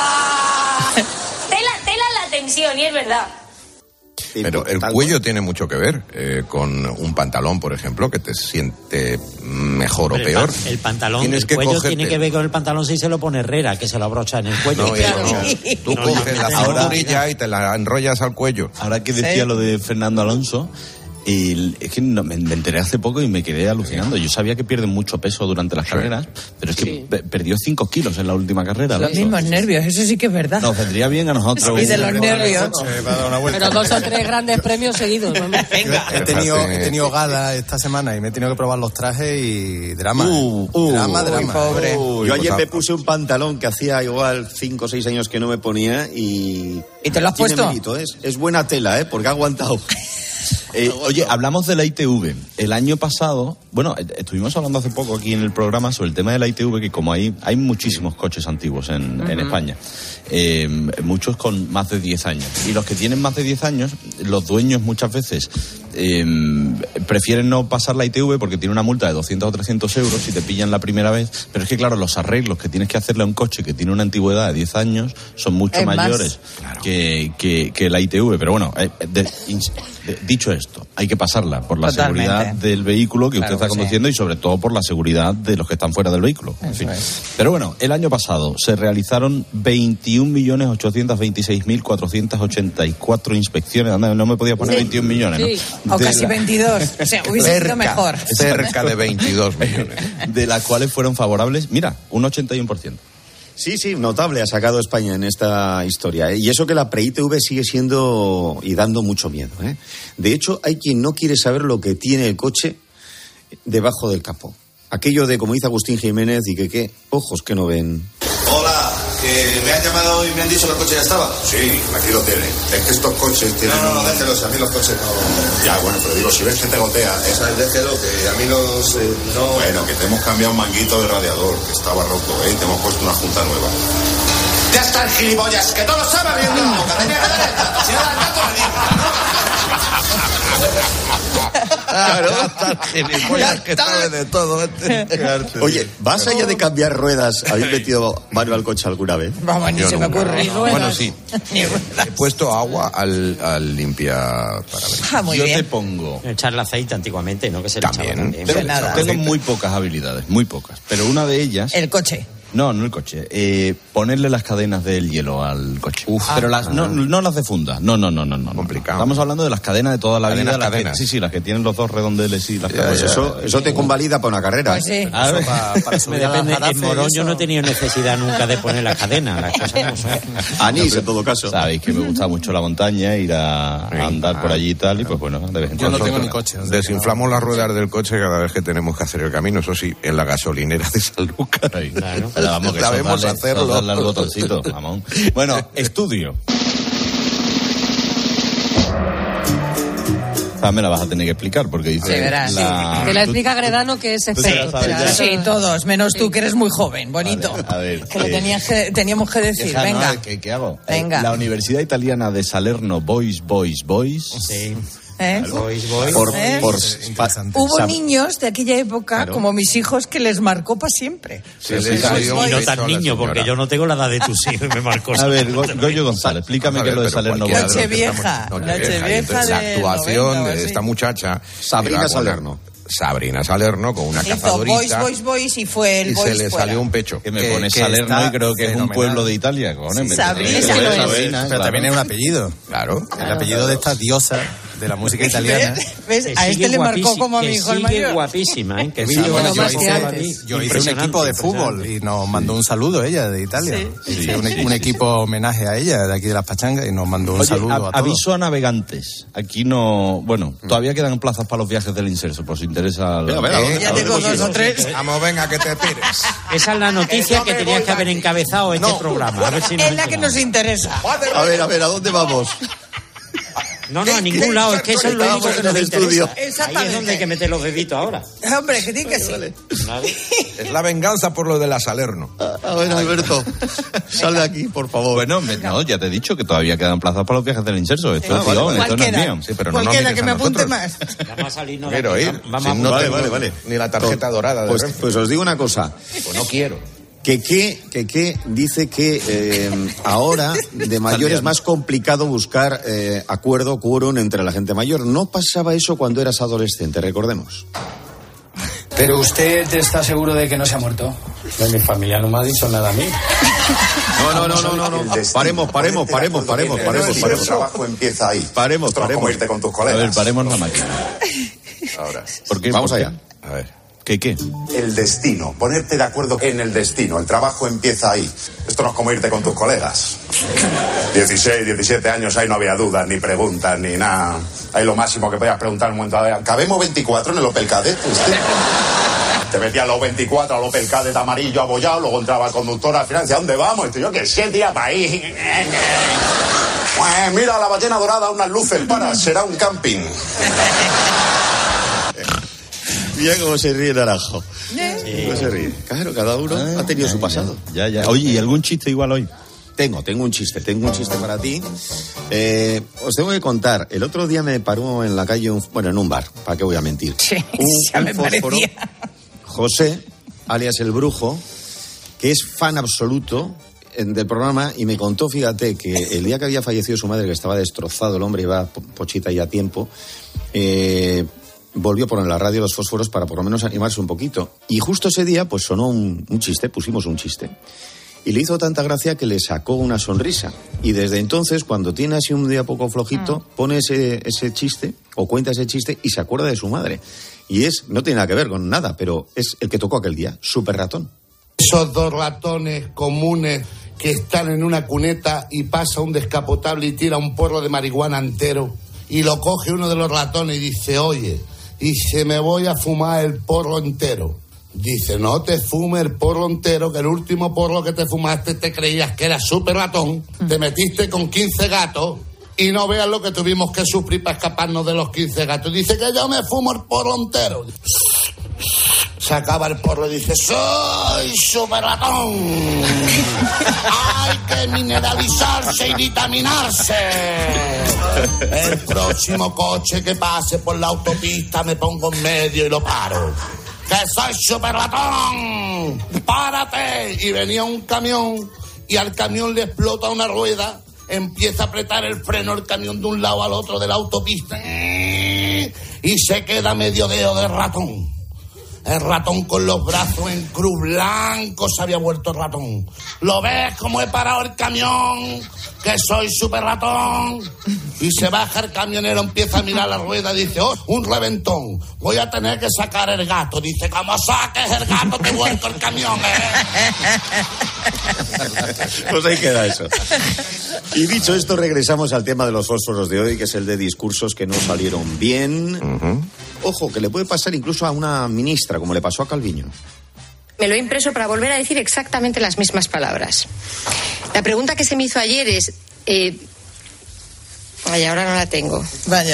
Speaker 15: Tela la tensión, y es verdad.
Speaker 13: Pero el cuello tiene mucho que ver con un pantalón, por ejemplo, que te siente mejor o peor.
Speaker 4: El pantalón, el cuello tiene que ver con el pantalón si se lo pone Herrera, que se lo abrocha en el cuello.
Speaker 13: No, tú coges la cinturilla y te la enrollas al cuello.
Speaker 28: Ahora que decía lo de Fernando Alonso, es que me enteré hace poco y me quedé alucinando. Yo sabía que pierde mucho peso durante las carreras, pero es que perdió 5 kilos en la última carrera.
Speaker 1: Los mismos nervios, eso sí que es verdad.
Speaker 28: Nos vendría bien a nosotros.
Speaker 1: Y de los nervios.
Speaker 14: Pero 2 o 3 grandes premios seguidos.
Speaker 12: Venga. He tenido gala esta semana y me he tenido que probar los trajes y drama. Drama.
Speaker 1: Pobre.
Speaker 6: Yo ayer me puse un pantalón que hacía igual 5 o 6 años que no me ponía y...
Speaker 1: ¿Y te lo has puesto?
Speaker 6: Mérito, es buena tela, porque ha aguantado.
Speaker 28: Oye, hablamos de la ITV. El año pasado, bueno, estuvimos hablando hace poco aquí en el programa sobre el tema de la ITV, que como hay muchísimos coches antiguos en España, muchos con más de 10 años. Y los que tienen más de 10 años, los dueños muchas veces prefieren no pasar la ITV porque tiene una multa de 200 o 300 euros si te pillan la primera vez. Pero es que, claro, los arreglos que tienes que hacerle a un coche que tiene una antigüedad de 10 años son mucho mayores que la ITV. Pero bueno, dicho esto, hay que pasarla por la seguridad del vehículo que usted está conduciendo y sobre todo por la seguridad de los que están fuera del vehículo. En fin. Pero bueno, el año pasado se realizaron 21.826.484 inspecciones. Anda, no me podía poner 21 millones, ¿no?
Speaker 1: O casi 22. O sea, hubiese sido mejor.
Speaker 13: Cerca de 22 millones.
Speaker 28: De las cuales fueron favorables, mira, un 81%.
Speaker 6: Sí, notable ha sacado España en esta historia. Y eso que la pre-ITV sigue siendo y dando mucho miedo. De hecho, hay quien no quiere saber lo que tiene el coche debajo del capó. Aquello de, como dice Agustín Jiménez, y que qué ojos que no ven.
Speaker 16: Hola, que me han llamado y me han dicho que el coche ya estaba. Sí, aquí lo tiene. Es que estos coches tienen... No, déjelos, a mí los coches no... Ya, bueno, pero digo, si ves que te gotea... ¿Sabes? Déjelo, que a mí los... no... Bueno, que te hemos cambiado un manguito de radiador, que estaba roto, y te hemos puesto una junta nueva. Ya está el gilipollas, que todo lo sabe abriendo la boca. Tenía que dar el dato, si no da el dato, le digo.
Speaker 13: Claro, gilipollas que sabe de todo.
Speaker 6: Oye, ¿vas allá de cambiar ruedas? ¿Habéis metido mano al coche alguna vez?
Speaker 1: Vamos, ni se me ocurre.
Speaker 13: Bueno, sí. He puesto agua al limpia para
Speaker 28: Yo te pongo...
Speaker 4: Echar el aceite antiguamente, ¿no? Que se le echaba también.
Speaker 28: Tengo muy pocas habilidades, muy pocas. Pero una de ellas...
Speaker 1: El coche.
Speaker 28: No el coche. Ponerle las cadenas del hielo al coche. Pero no las de funda. No.
Speaker 13: Complicado.
Speaker 28: Estamos hablando de las cadenas de toda la vida.
Speaker 13: Cadenas.
Speaker 28: Sí, las que tienen los dos redondeles y las cadenas.
Speaker 6: Eso te convalida para una carrera.
Speaker 1: Pues sí.
Speaker 28: Para
Speaker 4: Me depende. En Morón yo no he tenido necesidad nunca de poner las cadenas. Las cosas no son.
Speaker 6: Anís, en todo caso.
Speaker 28: Sabéis que me gusta mucho la montaña, ir a andar por allí y tal, y pues bueno, de vez en cuando.
Speaker 12: Yo no tengo ni coche.
Speaker 13: Desinflamos las ruedas del coche cada vez que tenemos que hacer el camino, eso sí, en la gasolinera de Sanlúcar.
Speaker 28: Claro. Pero vamos, que
Speaker 13: sabemos hacerlo.
Speaker 28: Darle al botoncito, mamón. Bueno, estudio. Me la vas a tener que explicar porque dice...
Speaker 1: Sí, verás.
Speaker 14: Te la explica Gredano, que es experto.
Speaker 1: Sí, todos, menos tú, que eres muy joven, bonito.
Speaker 28: A ver,
Speaker 1: que lo teníamos que decir, venga.
Speaker 28: No, ¿qué hago?
Speaker 1: Venga.
Speaker 28: La Universidad Italiana de Salerno, Boys.
Speaker 4: Sí.
Speaker 1: Hubo niños de aquella época, como mis hijos, que les marcó para siempre.
Speaker 4: Y no tan niño, porque yo no tengo la edad de tus hijos, me marcó.
Speaker 28: A ver, Goyo González, explícame qué es lo de Salerno.
Speaker 1: Nochevieja.
Speaker 13: La actuación de esta muchacha... Sabrina Salerno con una cazadorita.
Speaker 1: Boys y fue el
Speaker 13: y
Speaker 1: Boys
Speaker 13: se le
Speaker 1: fuera.
Speaker 13: salió un pecho.
Speaker 28: Que me pone Salerno y creo que es un pueblo de Italia.
Speaker 1: Sabrina.
Speaker 12: Pero también es un apellido.
Speaker 13: Claro.
Speaker 12: El apellido de esta diosa de la música italiana.
Speaker 1: ¿Ves? A este le marcó como a mi hijo el mayor.
Speaker 4: Guapísima, ¿eh?
Speaker 12: Yo hice un equipo de fútbol y nos mandó un saludo ella de Italia. Hice un equipo homenaje a ella de aquí de Las Pachangas y nos mandó un saludo a todos.
Speaker 28: Aviso a navegantes. Aquí no... Bueno, todavía quedan plazas para los viajes del Inserso, por si interesa.
Speaker 1: Ya tengo 2 o 3.
Speaker 13: Vamos, venga, que te pires.
Speaker 4: Esa es la noticia que tenías que haber encabezado este programa. A ver si
Speaker 1: es la que nos interesa.
Speaker 6: A ver, ¿a dónde vamos?
Speaker 4: No, a ningún lado, es que eso es lo único que nos interesa.
Speaker 1: Exactamente.
Speaker 4: Ahí es donde hay que meter los deditos ahora.
Speaker 1: Hombre, que tiene que ser.
Speaker 13: Es la venganza por lo de la Salerno.
Speaker 6: A ver, Alberto, sal de aquí, por favor.
Speaker 28: Bueno, no, ya te he dicho que todavía quedan plazas para los viajes del Inserso. Esto es esto no es mío.
Speaker 1: Sí, pero cualquiera que me apunte más.
Speaker 4: Vamos a salirnos.
Speaker 13: Quiero ir.
Speaker 6: Vale.
Speaker 13: Ni la tarjeta dorada de Renfe.
Speaker 6: Pues os digo una cosa.
Speaker 13: Pues no quiero.
Speaker 6: Que dice que ahora de mayor es más complicado buscar quórum entre la gente mayor. No pasaba eso cuando eras adolescente, recordemos.
Speaker 10: Pero usted está seguro de que no se ha muerto. Mi familia no me ha dicho nada a mí.
Speaker 6: No. Paremos.
Speaker 16: El trabajo empieza ahí.
Speaker 6: Paremos.
Speaker 16: Como irte con tus colegas.
Speaker 28: A ver, paremos la máquina.
Speaker 16: Ahora.
Speaker 28: ¿Por qué?
Speaker 6: Vamos allá.
Speaker 28: A ver. ¿Qué?
Speaker 16: El destino. Ponerte de acuerdo en el destino. El trabajo empieza ahí. Esto no es como irte con tus colegas. 16, 17 años, ahí no había dudas, ni preguntas, ni nada. Ahí lo máximo que podías preguntar un momento. ¿Cabemos 24 en el Opel Kadett? Te metías los 24 al Opel Kadett amarillo abollado, luego entraba el conductor al final. ¿A dónde vamos? Esto yo que sé, tía, para ahí. Pues mira la ballena dorada, unas luces para. Será un camping.
Speaker 6: Mira cómo se ríe Naranjo. ¿Cómo se ríe? Claro, cada uno ha tenido su pasado.
Speaker 28: Ya. Oye, ¿y algún chiste igual hoy?
Speaker 6: Tengo un chiste para ti. Os tengo que contar. El otro día me paró en la calle, en un bar. ¿Para qué voy a mentir?
Speaker 1: Sí,
Speaker 6: un
Speaker 1: me
Speaker 6: fósforo,
Speaker 1: parecía.
Speaker 6: José, alias El Brujo, que es fan absoluto del programa y me contó, fíjate, que el día que había fallecido su madre, que estaba destrozado el hombre, iba pochita ya a tiempo, volvió a poner en la radio Los Fósforos para por lo menos animarse un poquito. Y justo ese día, pues sonó un chiste, pusimos un chiste. Y le hizo tanta gracia que le sacó una sonrisa. Y desde entonces, cuando tiene así un día poco flojito, pone ese chiste, o cuenta ese chiste, y se acuerda de su madre. Y no tiene nada que ver con nada, pero es el que tocó aquel día, Super Ratón.
Speaker 8: Esos 2 ratones comunes que están en una cuneta y pasa un descapotable y tira un porro de marihuana entero. Y lo coge uno de los ratones y dice, oye, y se me voy a fumar el porro entero. Dice, no te fumes el porro entero, que el último porro que te fumaste te creías que era Super Ratón, te metiste con 15 gatos y no veas lo que tuvimos que sufrir para escaparnos de los 15 gatos. Dice que yo me fumo el porro entero. Se acaba el porro y dice, soy Super Ratón. Hay que mineralizarse y vitaminarse. El próximo coche que pase por la autopista me pongo en medio y lo paro. ¡Que soy Super Ratón! ¡Párate! Y venía un camión y al camión le explota una rueda, empieza a apretar el freno el camión de un lado al otro de la autopista y se queda medio dedo de ratón. El ratón con los brazos en cruz blanco se había vuelto ratón. ¿Lo ves cómo he parado el camión? Que soy súper ratón. Y se baja el camionero, empieza a mirar la rueda y dice, oh, un reventón. Voy a tener que sacar el gato. Dice, como saques el gato te vuelco el camión,
Speaker 6: Pues ahí queda eso. Y dicho esto, regresamos al tema de los fósforos de hoy, que es el de discursos que no salieron bien. Ojo, que le puede pasar incluso a una ministra, como le pasó a Calviño.
Speaker 17: Me lo he impreso para volver a decir exactamente las mismas palabras. La pregunta que se me hizo ayer es... Vaya, ahora no la tengo.
Speaker 1: Vaya.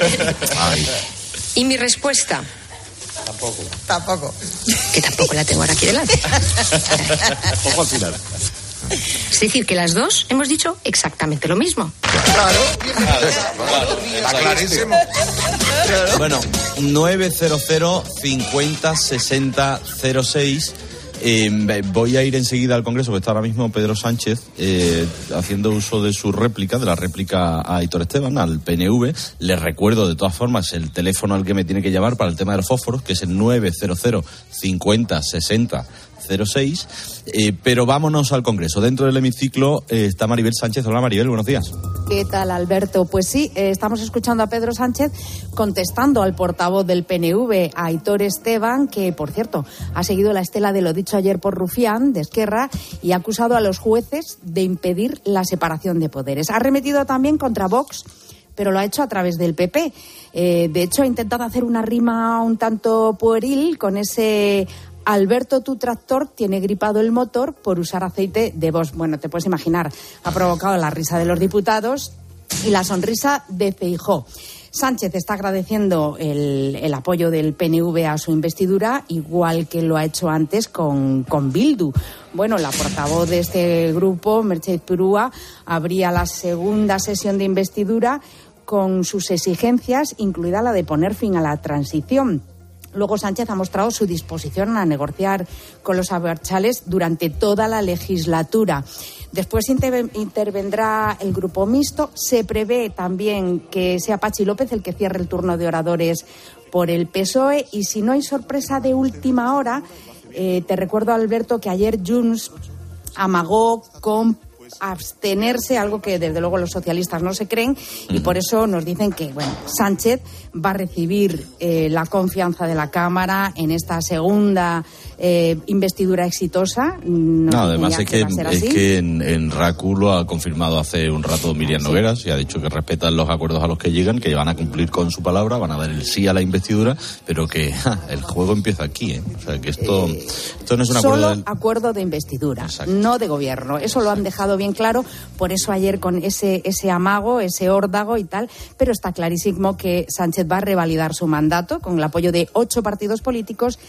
Speaker 17: ¿Y mi respuesta?
Speaker 1: Tampoco.
Speaker 17: Que tampoco la tengo ahora aquí delante.
Speaker 6: Ojo al final.
Speaker 17: Es decir, que las dos hemos dicho exactamente lo mismo.
Speaker 6: Claro.
Speaker 13: Está clarísimo.
Speaker 28: Bueno, 900 50 60 06. Voy a ir enseguida al Congreso, porque está ahora mismo Pedro Sánchez haciendo uso de su réplica, de la réplica a Aitor Esteban, al PNV. Les recuerdo de todas formas el teléfono al que me tiene que llamar para el tema de los fósforos, que es el 900 50 60 06. Pero vámonos al Congreso. Dentro del hemiciclo está Maribel Sánchez. Hola Maribel, buenos días.
Speaker 18: ¿Qué tal, Alberto? Pues sí, estamos escuchando a Pedro Sánchez contestando al portavoz del PNV, a Aitor Esteban, que, por cierto, ha seguido la estela de lo dicho ayer por Rufián, de Esquerra, y ha acusado a los jueces de impedir la separación de poderes. Ha arremetido también contra Vox, pero lo ha hecho a través del PP. De hecho, ha intentado hacer una rima un tanto pueril con ese... Alberto, tu tractor tiene gripado el motor por usar aceite de Bosch. Bueno, te puedes imaginar, ha provocado la risa de los diputados y la sonrisa de Feijóo. Sánchez está agradeciendo el apoyo del PNV a su investidura, igual que lo ha hecho antes con Bildu. Bueno, la portavoz de este grupo, Merche Purúa, abría la segunda sesión de investidura con sus exigencias, incluida la de poner fin a la transición. Luego Sánchez ha mostrado su disposición a negociar con los abertzales durante toda la legislatura. Después intervendrá el grupo mixto. Se prevé también que sea Pachi López el que cierre el turno de oradores por el PSOE. Y si no hay sorpresa de última hora, te recuerdo, Alberto, que ayer Junts amagó con abstenerse, algo que desde luego los socialistas no se creen, y por eso nos dicen que Sánchez va a recibir la confianza de la Cámara en esta segunda investidura exitosa.
Speaker 28: No, además es que en RACU lo ha confirmado hace un rato Miriam Nogueras y ha dicho que respetan los acuerdos a los que llegan, que van a cumplir con su palabra, van a dar el sí a la investidura, pero que el juego empieza aquí, O sea, que esto no es un acuerdo...
Speaker 18: Solo acuerdo de investidura, no de gobierno. Eso lo han dejado bien claro, por eso ayer con ese amago, ese órdago y tal, pero está clarísimo que Sánchez va a revalidar su mandato con el apoyo de 8 partidos políticos,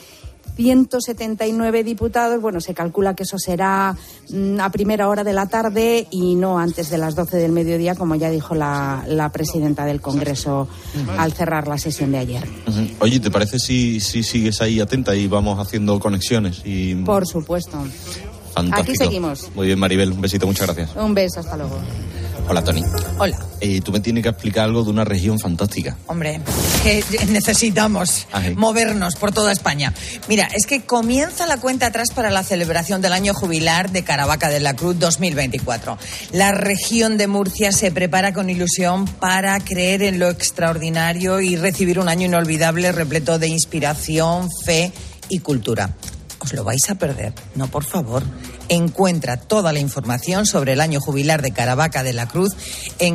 Speaker 18: 179 diputados. Bueno, se calcula que eso será a primera hora de la tarde y no antes de las 12 del mediodía, como ya dijo la presidenta del Congreso al cerrar la sesión de ayer.
Speaker 28: Oye, ¿te parece si sigues ahí atenta y vamos haciendo conexiones?
Speaker 18: Por supuesto.
Speaker 28: Fantástico.
Speaker 18: Aquí seguimos.
Speaker 28: Muy bien, Maribel, un besito, muchas gracias.
Speaker 18: Un beso, hasta luego.
Speaker 28: Hola, Tony.
Speaker 1: Hola.
Speaker 28: Tú me tienes que explicar algo de una región fantástica.
Speaker 1: Hombre, que necesitamos movernos por toda España. Mira, es que comienza la cuenta atrás para la celebración del año jubilar de Caravaca de la Cruz 2024. La región de Murcia se prepara con ilusión para creer en lo extraordinario y recibir un año inolvidable repleto de inspiración, fe y cultura. ¿Os lo vais a perder? No, por favor. Encuentra toda la información sobre el año jubilar de Caravaca de la Cruz en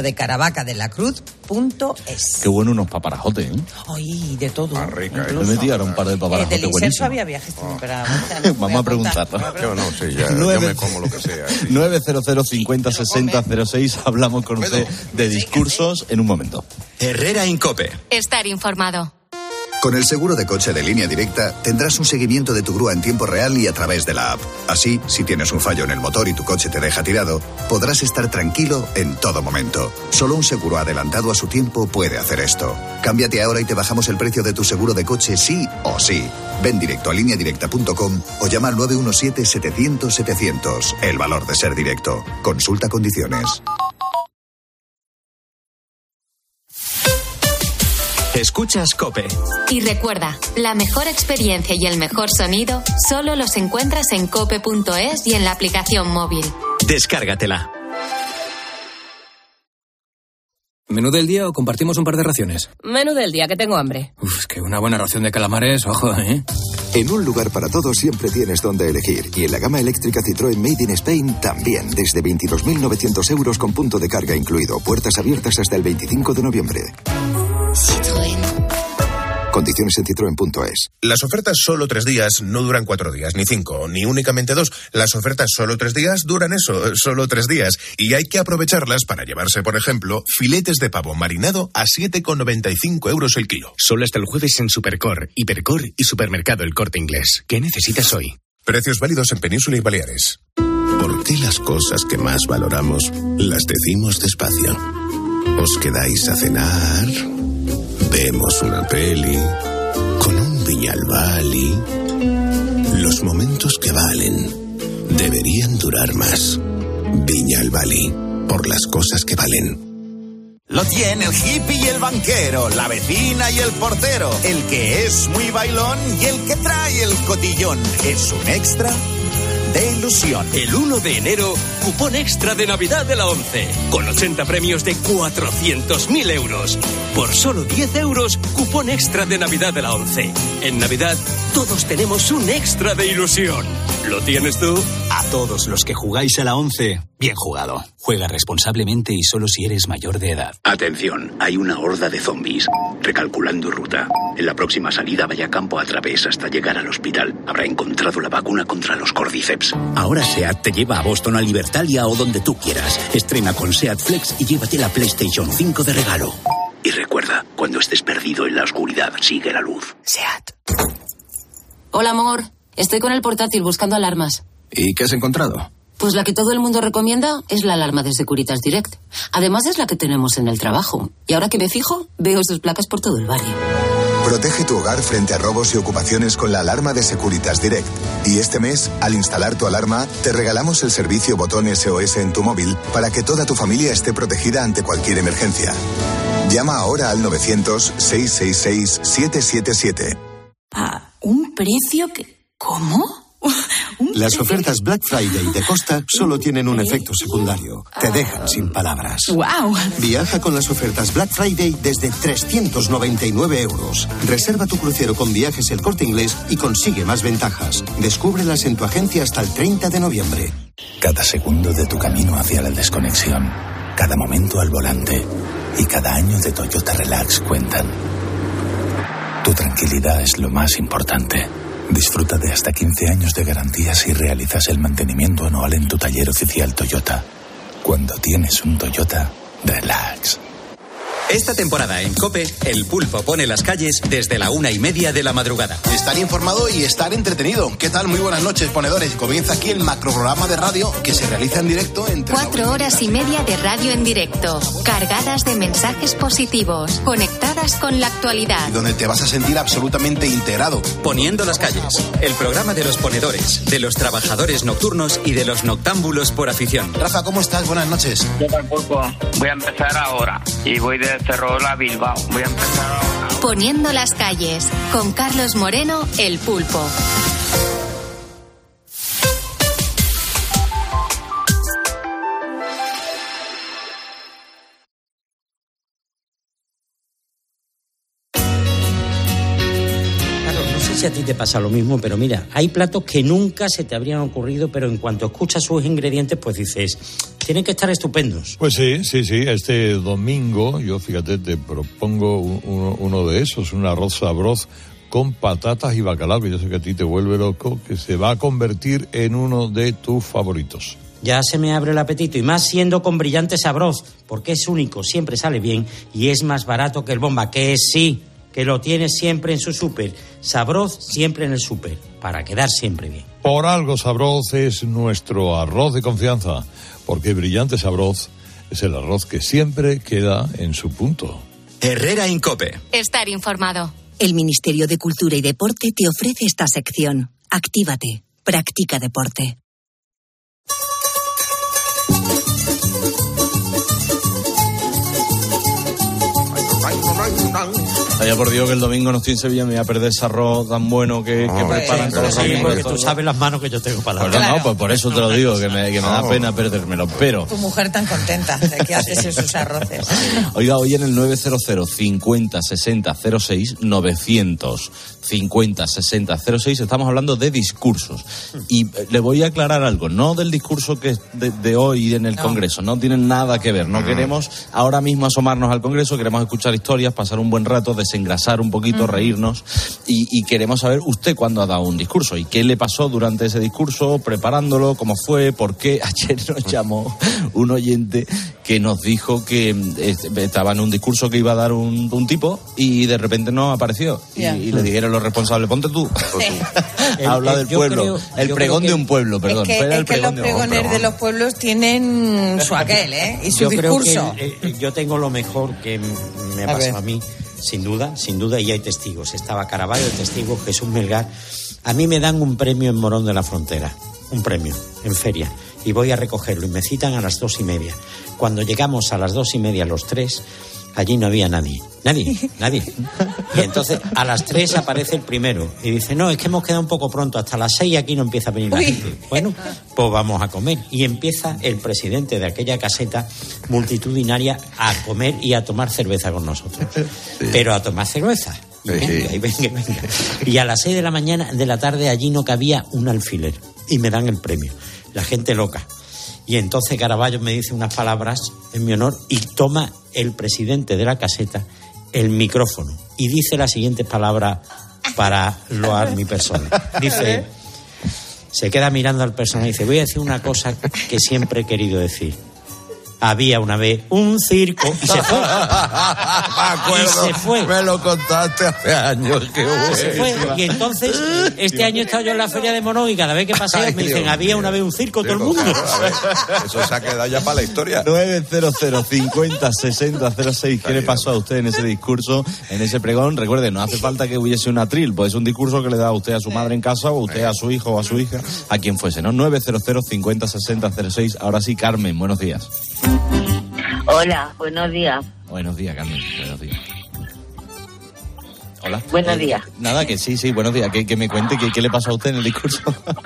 Speaker 1: caminodecaravacadelacruz.es.
Speaker 28: Qué bueno unos paparajotes, ¿eh?
Speaker 1: Ay, de todo.
Speaker 28: Rica, me metí ahora un par de paparajotes buenísimos.
Speaker 1: Había viajes para...
Speaker 28: Vamos a preguntar.
Speaker 13: Yo no sé, yo me como lo que sea.
Speaker 28: 900 50 60 06. Hablamos con usted de discursos en un momento.
Speaker 2: Herrera Incope.
Speaker 3: Estar informado.
Speaker 20: Con el seguro de coche de Línea Directa tendrás un seguimiento de tu grúa en tiempo real y a través de la app. Así, si tienes un fallo en el motor y tu coche te deja tirado, podrás estar tranquilo en todo momento. Solo un seguro adelantado a su tiempo puede hacer esto. Cámbiate ahora y te bajamos el precio de tu seguro de coche sí o sí. Ven directo a lineadirecta.com o llama al 917-700-700. El valor de ser directo. Consulta condiciones.
Speaker 5: Escuchas COPE.
Speaker 3: Y recuerda, la mejor experiencia y el mejor sonido solo los encuentras en cope.es y en la aplicación móvil.
Speaker 5: Descárgatela.
Speaker 21: ¿Menú del día o compartimos un par de raciones?
Speaker 14: Menú del día, que tengo hambre.
Speaker 21: Es que una buena ración de calamares, ojo, ¿eh?
Speaker 22: En un lugar para todos siempre tienes donde elegir. Y en la gama eléctrica Citroën Made in Spain también. Desde 22.900 euros con punto de carga incluido. Puertas abiertas hasta el 25 de noviembre.
Speaker 23: Citroën.
Speaker 22: Condiciones en citroen.es.
Speaker 19: Las ofertas solo 3 días no duran 4 días, ni 5, ni únicamente 2. Las ofertas solo 3 días duran eso, solo 3 días. Y hay que aprovecharlas para llevarse, por ejemplo, filetes de pavo marinado a 7,95 euros el kilo.
Speaker 5: Solo hasta el jueves en Supercor, Hipercor y Supermercado El Corte Inglés. ¿Qué necesitas hoy?
Speaker 19: Precios válidos en Península y Baleares.
Speaker 24: ¿Por qué las cosas que más valoramos las decimos despacio? ¿Os quedáis a cenar? Vemos una peli con un Viñalbali. Los momentos que valen deberían durar más. Viñalbali, por las cosas que valen.
Speaker 25: Lo tiene el hippie y el banquero, la vecina y el portero, el que es muy bailón y el que trae el cotillón. Es un extra de ilusión.
Speaker 26: El 1 de enero, cupón extra de Navidad de la ONCE, con 80 premios de 400.000 euros. Por solo 10 euros, cupón extra de Navidad de la ONCE. En Navidad, todos tenemos un extra de ilusión. ¿Lo tienes tú?
Speaker 5: A todos los que jugáis a la ONCE, bien jugado. Juega responsablemente y solo si eres mayor de edad.
Speaker 27: Atención, hay una horda de zombies. Recalculando ruta. En la próxima salida vaya campo a través hasta llegar al hospital. Habrá encontrado la vacuna contra los cordíceps. Ahora SEAT te lleva a Boston, a Libertalia o donde tú quieras. Estrena con SEAT Flex y llévate la PlayStation 5 de regalo. Y recuerda, cuando estés perdido en la oscuridad, sigue la luz. SEAT.
Speaker 14: Hola, amor. Estoy con el portátil buscando alarmas.
Speaker 10: ¿Y qué has encontrado?
Speaker 14: Pues la que todo el mundo recomienda es la alarma de Securitas Direct. Además es la que tenemos en el trabajo. Y ahora que me fijo, veo sus placas por todo el barrio.
Speaker 22: Protege tu hogar frente a robos y ocupaciones con la alarma de Securitas Direct. Y este mes, al instalar tu alarma, te regalamos el servicio botón SOS en tu móvil para que toda tu familia esté protegida ante cualquier emergencia. Llama ahora al 900-666-777.
Speaker 14: ¿A un precio que... ¿Cómo?
Speaker 29: Las ofertas Black Friday de Costa solo tienen un efecto secundario. Te dejan sin palabras.
Speaker 14: ¡Wow!
Speaker 29: Viaja con las ofertas Black Friday desde 399 euros. Reserva tu crucero con Viajes El Corte Inglés y consigue más ventajas. Descúbrelas en tu agencia hasta el 30 de noviembre.
Speaker 30: Cada segundo de tu camino hacia la desconexión, cada momento al volante y cada año de Toyota Relax cuentan. Tu tranquilidad es lo más importante. Disfruta de hasta 15 años de garantía si realizas el mantenimiento anual en tu taller oficial Toyota. Cuando tienes un Toyota, relax.
Speaker 5: Esta temporada en COPE, El Pulpo pone las calles desde la 1:30 de la madrugada.
Speaker 31: Estar informado y estar entretenido. ¿Qué tal? Muy buenas noches, ponedores. Comienza aquí el macroprograma de radio que se realiza en directo entre
Speaker 3: 4 horas y media de radio en directo, cargadas de mensajes positivos, conectadas con la actualidad.
Speaker 31: donde te vas a sentir absolutamente integrado.
Speaker 5: Poniendo las calles, el programa de los ponedores, de los trabajadores nocturnos y de los noctámbulos por afición.
Speaker 31: Rafa, ¿cómo estás? Buenas noches.
Speaker 32: ¿Qué tal, Pulpo? Voy a empezar ahora y voy de Ferrol a Bilbao. Voy a empezar ahora.
Speaker 3: Poniendo las calles, con Carlos Moreno, El Pulpo.
Speaker 4: Si a ti te pasa lo mismo, pero mira, hay platos que nunca se te habrían ocurrido, pero en cuanto escuchas sus ingredientes, pues dices, tienen que estar estupendos.
Speaker 31: Pues sí, este domingo, yo fíjate, te propongo uno de esos, un arroz sabroz con patatas y bacalao, que yo sé que a ti te vuelve loco, que se va a convertir en uno de tus favoritos.
Speaker 4: Ya se me abre el apetito, y más siendo con brillante sabroz, porque es único, siempre sale bien, y es más barato que el Bomba, que sí, que lo tienes siempre en su súper. Sabroz siempre en el súper, para quedar siempre bien.
Speaker 31: Por algo Sabroz es nuestro arroz de confianza, porque Brillante Sabroz es el arroz que siempre queda en su punto.
Speaker 5: Herrera Incope.
Speaker 3: Estar informado.
Speaker 33: El Ministerio de Cultura y Deporte te ofrece esta sección. Actívate. Practica deporte.
Speaker 1: Vaya por Dios que el domingo no estoy en Sevilla, me voy a perder ese arroz tan bueno que preparan todos los domingos.
Speaker 4: Porque tú sabes las manos que yo tengo para
Speaker 1: pues no, pues por eso te lo digo, que me da pena perdérmelo, pero...
Speaker 6: Tu mujer tan contenta de que haces esos arroces.
Speaker 1: Oiga, hoy en el 900 50 60 06 900 50 60 06 estamos hablando de discursos. Y le voy a aclarar algo, no del discurso que es de hoy en el Congreso, no tienen nada que ver, no queremos ahora mismo asomarnos al Congreso, queremos escuchar historias, pasar un buen rato, desengrasar un poquito, reírnos y queremos saber usted cuándo ha dado un discurso y qué le pasó durante ese discurso, preparándolo, cómo fue, por qué. Ayer nos llamó un oyente que nos dijo que estaba en un discurso que iba a dar un tipo y de repente no apareció y le dijeron los responsables, ponte tú. Habla del pueblo, el pregón de un pueblo, perdón.
Speaker 6: Es que los pregones de los pueblos tienen su aquel, y su discurso.
Speaker 4: Creo que yo tengo lo mejor que me ha pasado a mí, sin duda, y hay testigos. Estaba Caravaggio, el testigo, Jesús Melgar. A mí me dan un premio en Morón de la Frontera, un premio, en feria, y voy a recogerlo, y me citan a las 2:30. Cuando llegamos a las 2:30 los tres, allí no había nadie. Y entonces a las 3 aparece el primero y dice, no, es que hemos quedado un poco pronto, hasta las 6 aquí no empieza a venir la gente. Bueno, pues vamos a comer. Y empieza el presidente de aquella caseta multitudinaria a comer y a tomar cerveza con nosotros. Pero a tomar cerveza. Y venga. Y a las 6 de la tarde allí no cabía un alfiler. Y me dan el premio. La gente loca. Y entonces Caravaggio me dice unas palabras en mi honor y toma el presidente de la caseta el micrófono y dice las siguientes palabras para loar mi persona. Dice, se queda mirando al personaje y dice, voy a decir una cosa que siempre he querido decir. Había una vez un circo y se fue.
Speaker 31: Me acuerdo,
Speaker 4: y se fue.
Speaker 31: Me lo contaste hace años.
Speaker 4: Se fue. Y entonces, este año he estado yo en la feria de Morón y cada vez que paseo me dicen, había una vez un circo, todo el mundo.
Speaker 31: Eso se ha quedado ya para la historia.
Speaker 1: 900 50 60 06. ¿Qué le pasó a usted en ese discurso, en ese pregón? Recuerde, no hace falta que hubiese un atril, pues es un discurso que le da usted a su madre en casa o usted a su hijo o a su hija, a quien fuese, ¿no? 900 50 60 06. Ahora sí, Carmen, buenos días.
Speaker 7: Hola, buenos días.
Speaker 1: Buenos días, Carmen, buenos días. Hola.
Speaker 7: Buenos días.
Speaker 1: Nada, que sí, buenos días. Que me cuente qué le pasó a usted en el discurso.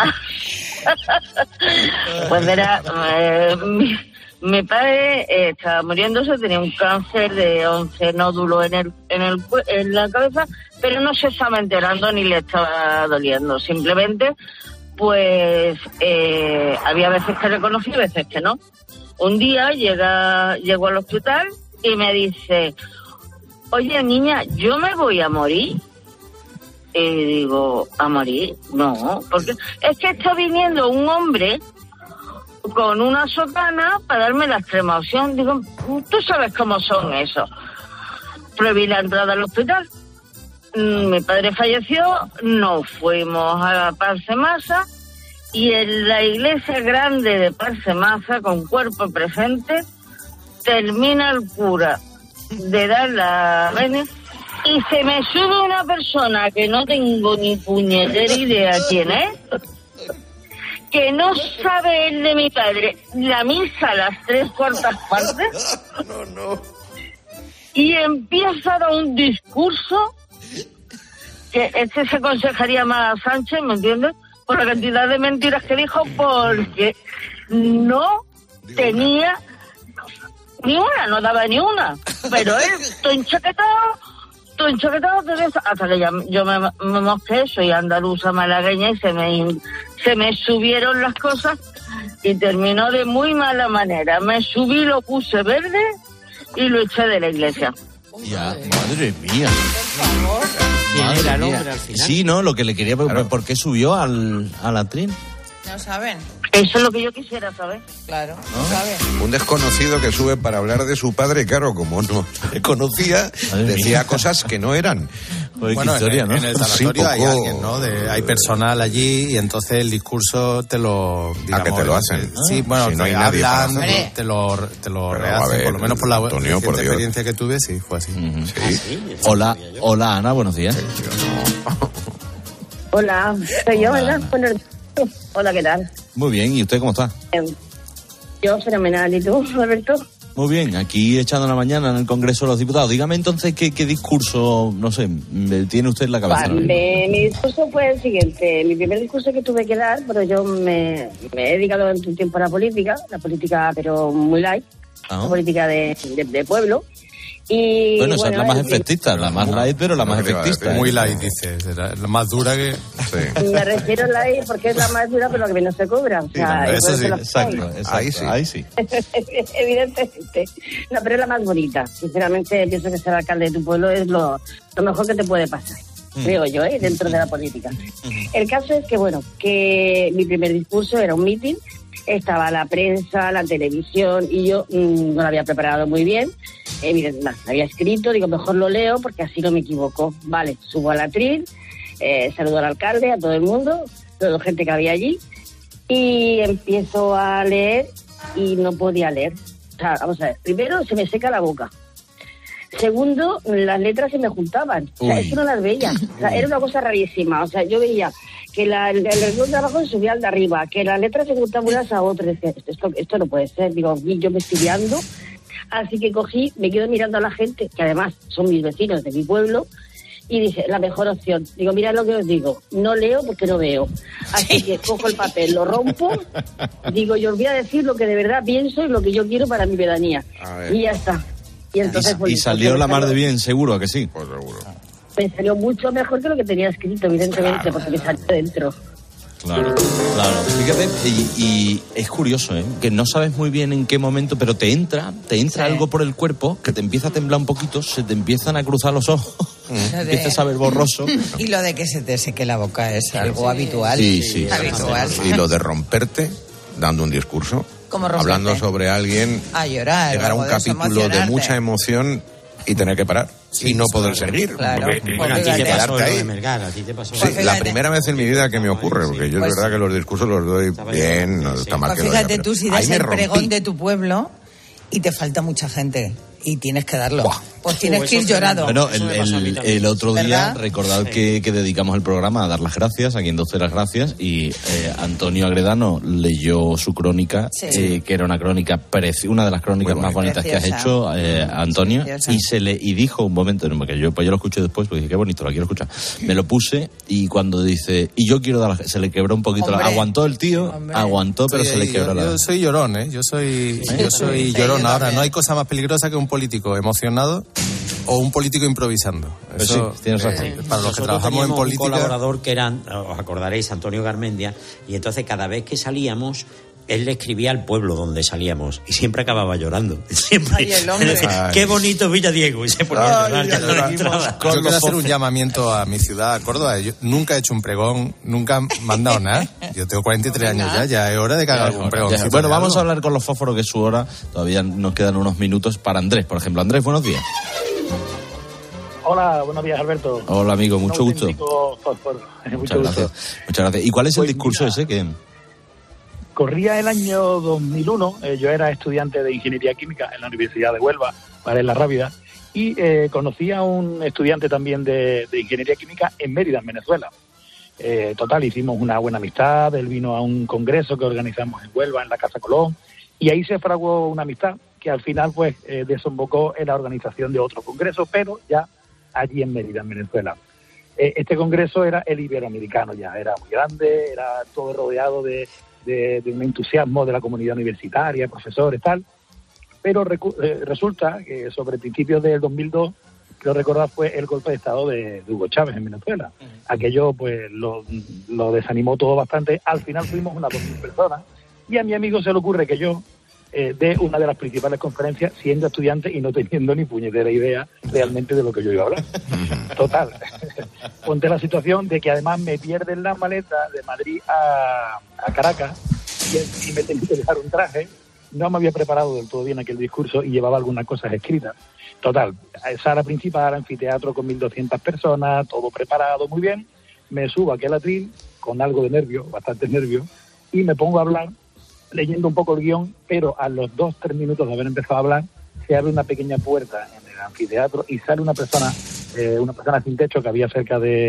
Speaker 7: Pues verá, mi padre estaba muriéndose, tenía un cáncer de 11 nódulos en la cabeza, pero no se estaba enterando ni le estaba doliendo. Simplemente, pues, había veces que reconocí y veces que no. Un día llego al hospital y me dice, oye, niña, ¿yo me voy a morir? Y digo, ¿a morir? No, porque es que está viniendo un hombre con una sotana para darme la extrema opción. Digo, tú sabes cómo son esos. Prohibí la entrada al hospital. Mi padre falleció, nos fuimos a Parcemasa. Y en la iglesia grande de Parcemasa, con cuerpo presente, termina el cura de dar la venia y se me sube una persona que no tengo ni puñetera idea quién es, que no sabe el de mi padre la misa a las 3/4 partes. No. Y empieza a dar un discurso que se aconsejaría más a Sánchez, ¿me entiendes? Por la cantidad de mentiras que dijo, porque no tenía ni una, no daba ni una. Pero él, todo enchaquetado, hasta que yo me mosqué, soy andaluza malagueña y se me subieron las cosas y terminó de muy mala manera. Me subí, lo puse verde y lo eché de la iglesia.
Speaker 1: Ya, madre mía.
Speaker 6: Por favor.
Speaker 4: ¿Quién era el hombre al final?
Speaker 1: Sí, no, lo que le quería... Claro. ¿Por qué subió al atril?
Speaker 6: No saben.
Speaker 7: Eso es lo que yo quisiera saber.
Speaker 6: Claro, no saben.
Speaker 31: Un desconocido que sube para hablar de su padre, claro, como no le conocía, decía cosas que no eran.
Speaker 1: Pues bueno, historia, ¿no?
Speaker 8: En el sanatorio hay alguien, ¿no? Hay personal allí y entonces el discurso te lo... Digamos,
Speaker 31: ¿a que te lo hacen?
Speaker 8: Sí, bueno,
Speaker 31: si no hay
Speaker 8: nadie
Speaker 31: hablan,
Speaker 8: te lo rehacen, ver, por lo menos por la
Speaker 31: Antonio, por
Speaker 8: experiencia que tuve, sí, fue así.
Speaker 31: Uh-huh. Sí.
Speaker 1: Hola, Ana, buenos días.
Speaker 7: Hola, soy yo, ¿verdad? Hola, ¿qué tal?
Speaker 1: Muy bien, ¿y usted cómo está?
Speaker 7: Yo fenomenal, ¿y tú, Alberto?
Speaker 1: Muy bien, aquí echando la mañana en el Congreso de los Diputados. Dígame entonces qué discurso, no sé, tiene usted en la cabeza.
Speaker 2: Vale, mi discurso fue el siguiente. Mi primer discurso que tuve que dar, pero yo me he dedicado en un tiempo a la política pero muy light, la política de pueblo. Y,
Speaker 1: bueno, esa es la más efectista, la más light, pero la más efectista.
Speaker 8: Muy light, dices, la más dura que... Sí.
Speaker 2: Me refiero a light porque es la más dura, pero la que menos se cobra. O sea,
Speaker 1: eso sí, exacto. Ahí sí.
Speaker 2: Evidentemente. No, pero es la más bonita. Sinceramente, pienso que ser alcalde de tu pueblo es lo mejor que te puede pasar. Creo yo, dentro de la política. El caso es que, bueno, que mi primer discurso era un meeting, estaba la prensa, la televisión, y yo no lo había preparado muy bien. Evidentemente, había escrito, digo, mejor lo leo porque así no me equivoco. Vale, subo al atril, saludo al alcalde, a todo el mundo, toda la gente que había allí, y empiezo a leer y no podía leer. O sea, vamos a ver, primero se me seca la boca. Segundo, las letras se me juntaban. O sea, es que no las veía. O sea, era una cosa rarísima. O sea, yo veía que el renglón de abajo se subía al de arriba, que las letras se juntaban unas a otras. Decía, esto no puede ser. Digo, yo me estoy liando. Así que cogí, me quedo mirando a la gente, que además son mis vecinos de mi pueblo, y dije, la mejor opción. Digo, mirad lo que os digo, no leo porque no veo. Así que cojo el papel, lo rompo, digo, yo os voy a decir lo que de verdad pienso y lo que yo quiero para mi pedanía. Y ya está. Y entonces,
Speaker 1: y salió la mar de bien, seguro que sí.
Speaker 19: Pues seguro.
Speaker 2: Me salió mucho mejor que lo que tenía escrito, evidentemente, porque me salió dentro.
Speaker 1: Claro. Fíjate, y es curioso, que no sabes muy bien en qué momento, pero te entra algo por el cuerpo que te empieza a temblar un poquito, se te empiezan a cruzar los ojos, empiezas a ver borroso.
Speaker 6: Y lo de que se te seque la boca es algo habitual.
Speaker 1: Sí.
Speaker 6: Habitual.
Speaker 19: Y lo de romperte dando un discurso, hablando sobre alguien,
Speaker 6: a llorar,
Speaker 19: llegar a un capítulo de mucha emoción y tener que parar. Y no poder seguir.
Speaker 6: Claro.
Speaker 19: Bueno, ¿a ti te pasó, ahí? La primera vez en mi vida que me ocurre, porque yo es verdad que los discursos los doy bien, no está mal que lo diga.
Speaker 6: Fíjate tú, si das el pregón de tu pueblo y te falta mucha gente y tienes que darlo, pues tienes que ir llorado.
Speaker 1: Bueno, el otro día, recordad que dedicamos el programa a dar las gracias, a quien 12 las gracias, y Antonio Agredano leyó su crónica, que era una crónica una de las crónicas más bonitas que has hecho, Antonio, y dijo un momento, que yo lo escuché después, porque dije, qué bonito, la quiero escuchar. Me lo puse, y cuando dice, y yo quiero dar se le quebró un poquito, aguantó el tío, pero se le quebró
Speaker 8: yo soy llorón, yo soy llorón. Ahora, no hay cosa más peligrosa que un político emocionado o un político improvisando. Eso,
Speaker 1: tienes razón.
Speaker 8: Para los que trabajamos en política...
Speaker 4: un colaborador que era, os acordaréis, Antonio Garmendia, y entonces cada vez que salíamos, él le escribía al pueblo donde salíamos y siempre acababa llorando. Siempre.
Speaker 6: Ay, el hombre.
Speaker 4: Qué bonito Villadiego. Y se ponía a llorar.
Speaker 8: Yo quiero hacer un llamamiento a mi ciudad, a Córdoba. Yo nunca he hecho un pregón, nunca me han dado nada. Yo tengo 43 años ya es hora de que haga algún pregón.
Speaker 1: Bueno, vamos a hablar con los fósforos, que es su hora. Todavía nos quedan unos minutos para Andrés, por ejemplo. Andrés, buenos días.
Speaker 9: Hola, buenos días, Alberto.
Speaker 1: Hola, amigo, mucho gusto.
Speaker 9: Muchas
Speaker 1: gracias. ¿Y cuál es el discurso ese que...?
Speaker 9: Corría el año 2001, yo era estudiante de Ingeniería Química en la Universidad de Huelva, para La Rábida, y conocí a un estudiante también de Ingeniería Química en Mérida, en Venezuela. Total, hicimos una buena amistad, él vino a un congreso que organizamos en Huelva, en la Casa Colón, y ahí se fraguó una amistad que al final pues desembocó en la organización de otro congreso, pero ya allí en Mérida, en Venezuela. Este congreso era el iberoamericano ya, era muy grande, era todo rodeado de un entusiasmo de la comunidad universitaria, profesores, tal, pero resulta que sobre principios del 2002, creo recordar, fue el golpe de estado de Hugo Chávez en Venezuela. Aquello pues lo desanimó todo bastante. Al final fuimos unas 2.000 personas y a mi amigo se le ocurre que yo de una de las principales conferencias, siendo estudiante y no teniendo ni puñetera idea realmente de lo que yo iba a hablar. Total, ponte la situación de que además me pierden la maleta de Madrid a Caracas y me tenía que dejar un traje. No me había preparado del todo bien aquel discurso y llevaba algunas cosas escritas. Total, sala principal, anfiteatro con 1.200 personas, todo preparado, muy bien. Me subo a aquel atril con algo de nervio, bastante nervio, y me pongo a hablar leyendo un poco el guión, pero a los 2-3 minutos de haber empezado a hablar, se abre una pequeña puerta en el anfiteatro y sale una persona sin techo que había cerca de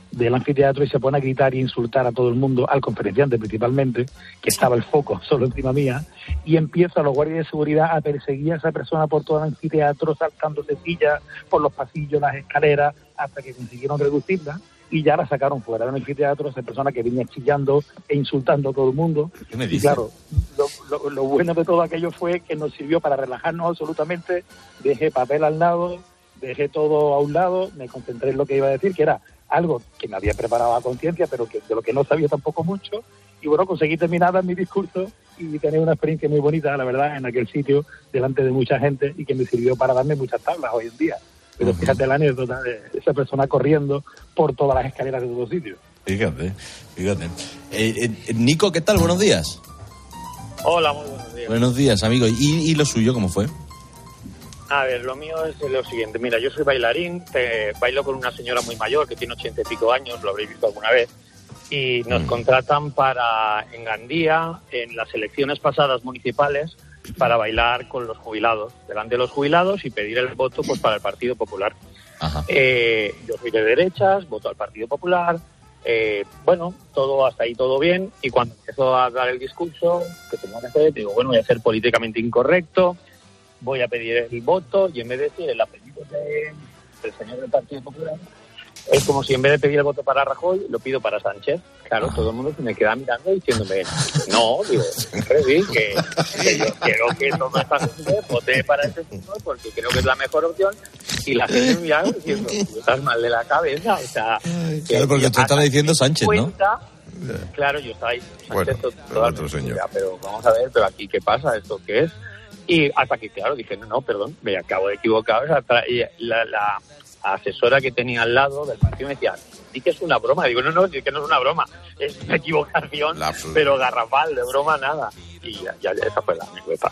Speaker 9: del anfiteatro y se pone a gritar e insultar a todo el mundo, al conferenciante principalmente, que estaba el foco solo encima mía, y empieza los guardias de seguridad a perseguir a esa persona por todo el anfiteatro, saltándose sillas por los pasillos, las escaleras, hasta que consiguieron reducirla y ya la sacaron fuera del anfiteatro, esa persona que venía chillando e insultando a todo el mundo.
Speaker 1: ¿Qué me dices?
Speaker 9: Y claro, lo bueno de todo aquello fue que nos sirvió para relajarnos absolutamente. Dejé papel al lado, dejé todo a un lado, me concentré en lo que iba a decir, que era algo que me había preparado a conciencia, pero que de lo que no sabía tampoco mucho. Y bueno, conseguí terminar mi discurso y tener una experiencia muy bonita, la verdad, en aquel sitio, delante de mucha gente, y que me sirvió para darme muchas tablas hoy en día. Pero fíjate la anécdota de esa persona corriendo por todas las escaleras de todo sitio.
Speaker 1: Fíjate. Nico, ¿qué tal? Buenos días.
Speaker 11: Hola, muy buenos días.
Speaker 1: Buenos días, amigo. ¿Y lo suyo cómo fue?
Speaker 11: A ver, lo mío es lo siguiente. Mira, yo soy bailarín, bailo con una señora muy mayor que tiene 80 y pico años, lo habréis visto alguna vez, y nos contratan en Gandía, en las elecciones pasadas municipales, para bailar con los jubilados, delante de los jubilados y pedir el voto pues para el Partido Popular. Yo soy de derechas, voto al Partido Popular, bueno, todo hasta ahí todo bien, y cuando empiezo a dar el discurso que tengo que hacer, digo, bueno, voy a ser políticamente incorrecto, voy a pedir el voto, y en vez de decir el apellido del señor del Partido Popular, es como si en vez de pedir el voto para Rajoy, lo pido para Sánchez. Claro, todo el mundo se me queda mirando diciéndome, no, digo, que yo quiero que tome esta gente, voté para ese señor porque creo que es la mejor opción, y la gente me mira diciendo, tú estás mal de la cabeza, o sea...
Speaker 1: Claro, porque tú estabas diciendo Sánchez, ¿no?
Speaker 11: Claro, yo estaba diciendo Sánchez,
Speaker 19: bueno,
Speaker 11: totalmente,
Speaker 19: señor.
Speaker 11: Pero vamos a ver, pero aquí, ¿qué pasa? ¿Esto qué es? Y hasta que, claro, dije, no, perdón, me acabo de equivocar, o sea, la asesora que tenía al lado del partido me decía, sí que es una broma. Digo, no, sí que no es una broma, es una equivocación, pero garrafal, de broma nada. Y ya esa fue la anécdota.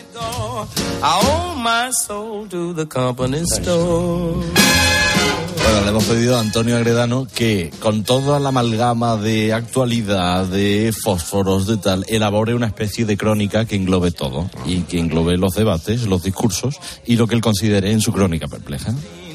Speaker 1: Bueno, le hemos pedido a Antonio Agredano que con toda la amalgama de actualidad, de fósforos, de tal, elabore una especie de crónica que englobe todo y que englobe los debates, los discursos y lo que él considere en su crónica perpleja.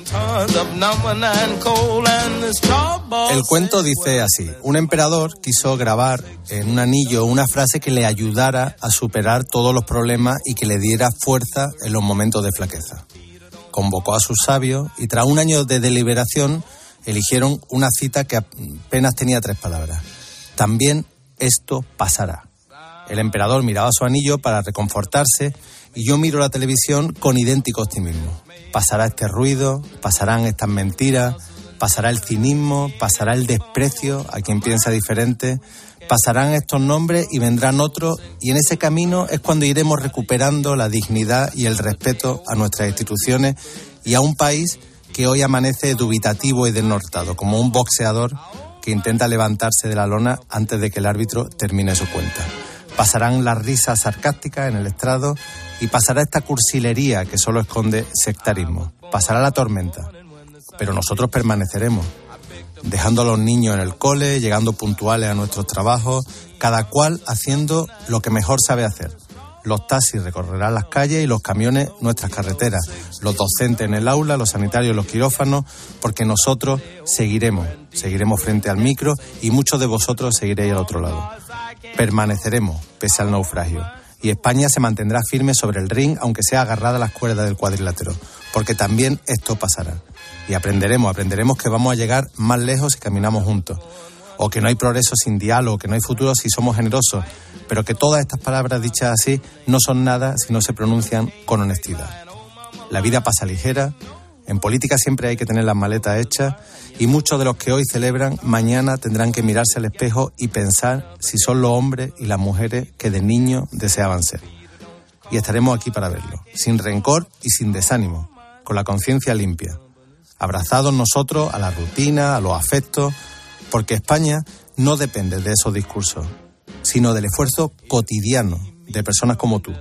Speaker 8: El cuento dice así: un emperador quiso grabar en un anillo una frase que le ayudara a superar todos los problemas y que le diera fuerza en los momentos de flaqueza. Convocó a sus sabios y tras un año de deliberación eligieron una cita que apenas tenía 3 palabras. También esto pasará. El emperador miraba su anillo para reconfortarse y yo miro la televisión con idéntico optimismo. Pasará este ruido, pasarán estas mentiras, pasará el cinismo, pasará el desprecio a quien piensa diferente, pasarán estos nombres y vendrán otros, y en ese camino es cuando iremos recuperando la dignidad y el respeto a nuestras instituciones y a un país que hoy amanece dubitativo y desnortado, como un boxeador que intenta levantarse de la lona antes de que el árbitro termine su cuenta. Pasarán las risas sarcásticas en el estrado y pasará esta cursilería que solo esconde sectarismo. Pasará la tormenta, pero nosotros permaneceremos, dejando a los niños en el cole, llegando puntuales a nuestros trabajos, cada cual haciendo lo que mejor sabe hacer. Los taxis recorrerán las calles y los camiones nuestras carreteras, los docentes en el aula, los sanitarios en los quirófanos, porque nosotros seguiremos frente al micro y muchos de vosotros seguiréis al otro lado. Permaneceremos pese al naufragio y España se mantendrá firme sobre el ring aunque sea agarrada a las cuerdas del cuadrilátero, porque también esto pasará. Y aprenderemos que vamos a llegar más lejos si caminamos juntos, o que no hay progreso sin diálogo, que no hay futuro si somos generosos, pero que todas estas palabras dichas así no son nada si no se pronuncian con honestidad. La vida pasa ligera, en política siempre hay que tener las maletas hechas y muchos de los que hoy celebran mañana tendrán que mirarse al espejo y pensar si son los hombres y las mujeres que de niños deseaban ser. Y estaremos aquí para verlo, sin rencor y sin desánimo, con la conciencia limpia, abrazados nosotros a la rutina, a los afectos, porque España no depende de esos discursos, sino del esfuerzo cotidiano de personas como tú.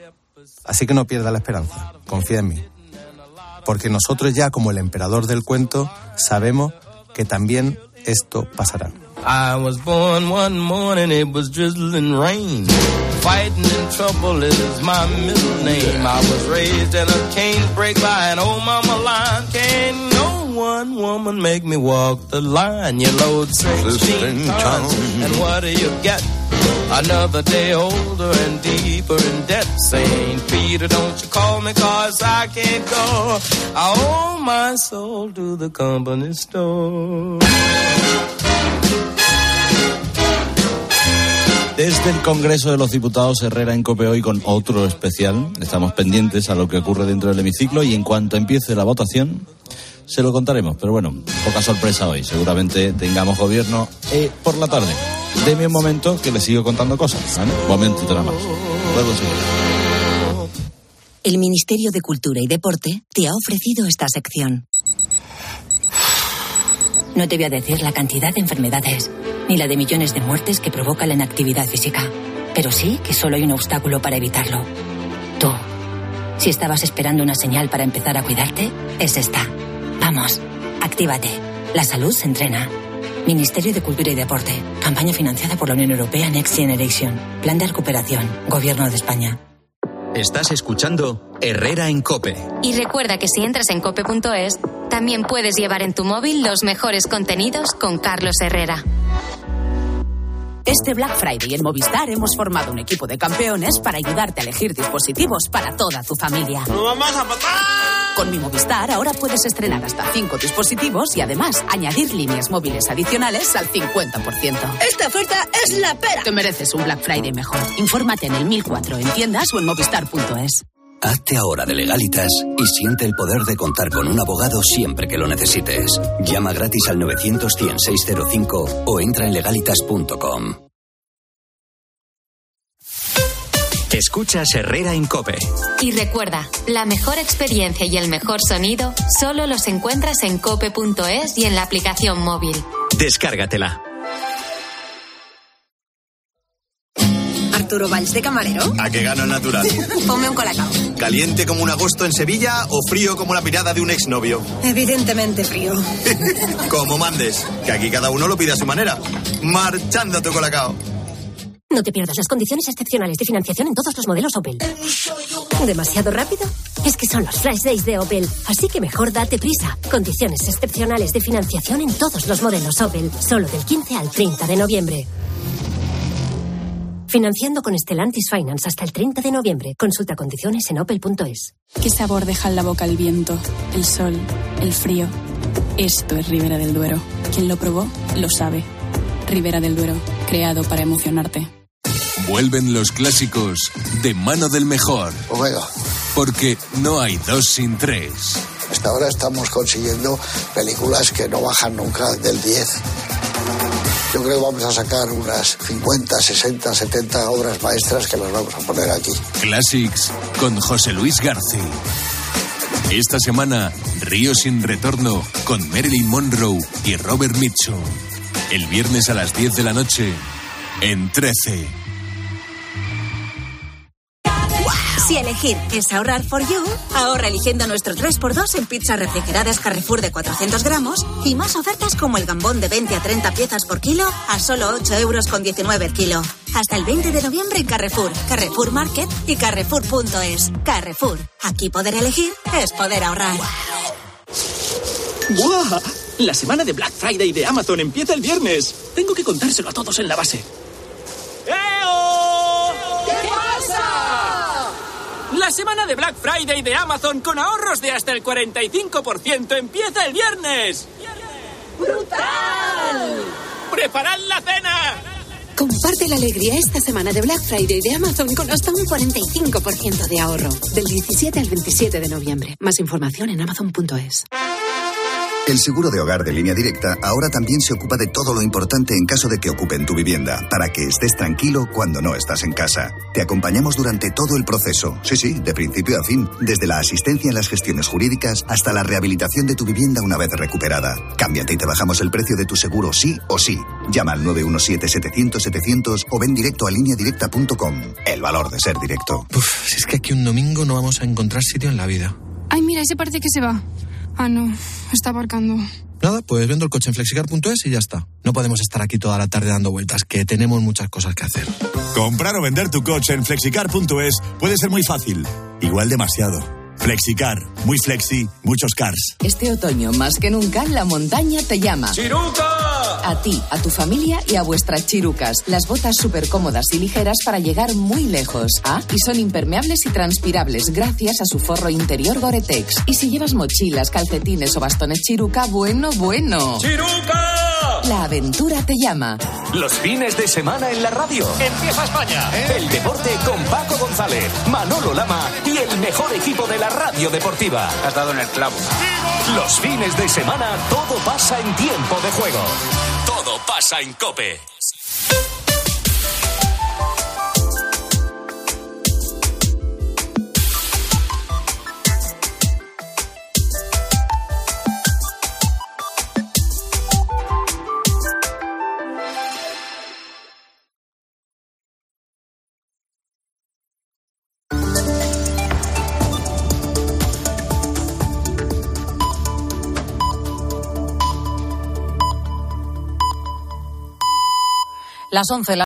Speaker 8: Así que no pierdas la esperanza, confía en mí. Porque nosotros ya, como el emperador del cuento, sabemos que también esto pasará.
Speaker 12: I was born one morning, it was drizzling rain. Fighting in trouble is my middle name. I was raised in a cane break by an old mama line. Can't no one woman make me walk the line. You load 16 tons, and what do you get? Another day older and deeper in debt. St. Peter, don't you call me, 'cause I can't go. I owe my soul to the company store.
Speaker 1: Desde el Congreso de los Diputados, Herrera en COPE hoy con otro especial. Estamos pendientes a lo que ocurre dentro del hemiciclo y en cuanto empiece la votación se lo contaremos. Pero bueno, poca sorpresa hoy. Seguramente tengamos gobierno por la tarde. Deme un momento que le sigo contando cosas, ¿vale? Un momentito nada más. Luego sigo.
Speaker 33: El Ministerio de Cultura y Deporte te ha ofrecido esta sección. No te voy a decir la cantidad de enfermedades, ni la de millones de muertes que provoca la inactividad física, pero sí que solo hay un obstáculo para evitarlo. Tú. Si estabas esperando una señal para empezar a cuidarte, es esta. Vamos, actívate. La salud se entrena. Ministerio de Cultura y Deporte. Campaña financiada por la Unión Europea Next Generation. Plan de recuperación. Gobierno de España.
Speaker 5: Estás escuchando Herrera en COPE.
Speaker 3: Y recuerda que si entras en cope.es, también puedes llevar en tu móvil los mejores contenidos con Carlos Herrera.
Speaker 13: Este Black Friday en Movistar hemos formado un equipo de campeones para ayudarte a elegir dispositivos para toda tu familia.
Speaker 12: ¡No vamos a matar!
Speaker 13: Con mi Movistar ahora puedes estrenar hasta 5 dispositivos y además añadir líneas móviles adicionales al 50%.
Speaker 15: ¡Esta oferta es la pera!
Speaker 13: Te mereces un Black Friday mejor. Infórmate en el 1004 en tiendas o en movistar.es.
Speaker 16: Hazte ahora de Legalitas y siente el poder de contar con un abogado siempre que lo necesites. Llama gratis al 900-100-605 o entra en legalitas.com.
Speaker 5: Escuchas Herrera en COPE.
Speaker 3: Y recuerda, la mejor experiencia y el mejor sonido solo los encuentras en cope.es y en la aplicación móvil.
Speaker 5: Descárgatela.
Speaker 15: ¿Arturo Valls de camarero?
Speaker 17: ¿A qué gano natural?
Speaker 15: Ponme un colacao.
Speaker 17: ¿Caliente como un agosto en Sevilla o frío como la mirada de un exnovio?
Speaker 15: Evidentemente frío.
Speaker 17: Como mandes, que aquí cada uno lo pide a su manera. Marchando tu colacao.
Speaker 15: No te pierdas las condiciones excepcionales de financiación en todos los modelos Opel. ¿Demasiado rápido? Es que son los Flash Days de Opel, así que mejor date prisa. Condiciones excepcionales de financiación en todos los modelos Opel, solo del 15 al 30 de noviembre. Financiando con Stellantis Finance hasta el 30 de noviembre. Consulta condiciones en opel.es.
Speaker 18: ¿Qué sabor deja en la boca el viento, el sol, el frío? Esto es Ribera del Duero. Quien lo probó, lo sabe. Ribera del Duero, creado para emocionarte.
Speaker 20: Vuelven los clásicos de mano del mejor.
Speaker 21: Omega.
Speaker 20: Porque no hay 2 sin 3.
Speaker 21: Hasta ahora estamos consiguiendo películas que no bajan nunca del 10. Yo creo que vamos a sacar unas 50, 60, 70 obras maestras que las vamos a poner aquí.
Speaker 20: Classics con José Luis García. Esta semana, Río sin retorno con Marilyn Monroe y Robert Mitchum. El viernes a las 10 de la noche en 13.
Speaker 33: Si elegir es ahorrar for you, ahorra eligiendo nuestro 3x2 en pizzas refrigeradas Carrefour de 400 gramos y más ofertas como el gambón de 20 a 30 piezas por kilo a solo 8,19 € el kilo. Hasta el 20 de noviembre en Carrefour, Carrefour Market y Carrefour.es. Carrefour, aquí poder elegir es poder ahorrar.
Speaker 23: ¡Buah! La semana de Black Friday de Amazon empieza el viernes. Tengo que contárselo a todos en la base.
Speaker 15: ¿Qué pasa?
Speaker 23: La semana de Black Friday de Amazon con ahorros de hasta el 45% empieza el viernes.
Speaker 15: ¡Brutal!
Speaker 23: ¡Preparad la cena!
Speaker 15: Comparte la alegría esta semana de Black Friday de Amazon con hasta un 45% de ahorro. Del 17 al 27 de noviembre. Más información en amazon.es.
Speaker 22: El seguro de hogar de Línea Directa ahora también se ocupa de todo lo importante en caso de que ocupen tu vivienda, para que estés tranquilo cuando no estás en casa. Te acompañamos durante todo el proceso, sí, de principio a fin, desde la asistencia en las gestiones jurídicas hasta la rehabilitación de tu vivienda una vez recuperada. Cámbiate y te bajamos el precio de tu seguro sí o sí. Llama al 917-700-700 o ven directo a lineadirecta.com. El valor de ser directo.
Speaker 24: Si es que aquí un domingo no vamos a encontrar sitio en la vida.
Speaker 18: Ay, mira, ese parece que se va. Ah, no, está aparcando.
Speaker 24: Nada, pues vendo el coche en flexicar.es y ya está. No podemos estar aquí toda la tarde dando vueltas, que tenemos muchas cosas que hacer.
Speaker 25: Comprar o vender tu coche en flexicar.es puede ser muy fácil, igual demasiado.
Speaker 2: FlexiCar. Muy flexi, muchos cars.
Speaker 13: Este otoño, más que nunca, la montaña te llama.
Speaker 23: ¡Chiruca!
Speaker 13: A ti, a tu familia y a vuestras chirucas. Las botas súper cómodas y ligeras para llegar muy lejos. Y son impermeables y transpirables gracias a su forro interior Gore-Tex. Y si llevas mochilas, calcetines o bastones chiruca, bueno.
Speaker 23: ¡Chiruca!
Speaker 13: La aventura te llama.
Speaker 6: Los fines de semana en la radio.
Speaker 23: ¡Empieza España!
Speaker 6: El deporte con Paco González, Manolo Lama y el mejor equipo de la radio deportiva.
Speaker 7: Has dado en el clavo.
Speaker 6: Los fines de semana todo pasa en tiempo de juego. Todo pasa en COPE.
Speaker 10: Las 11.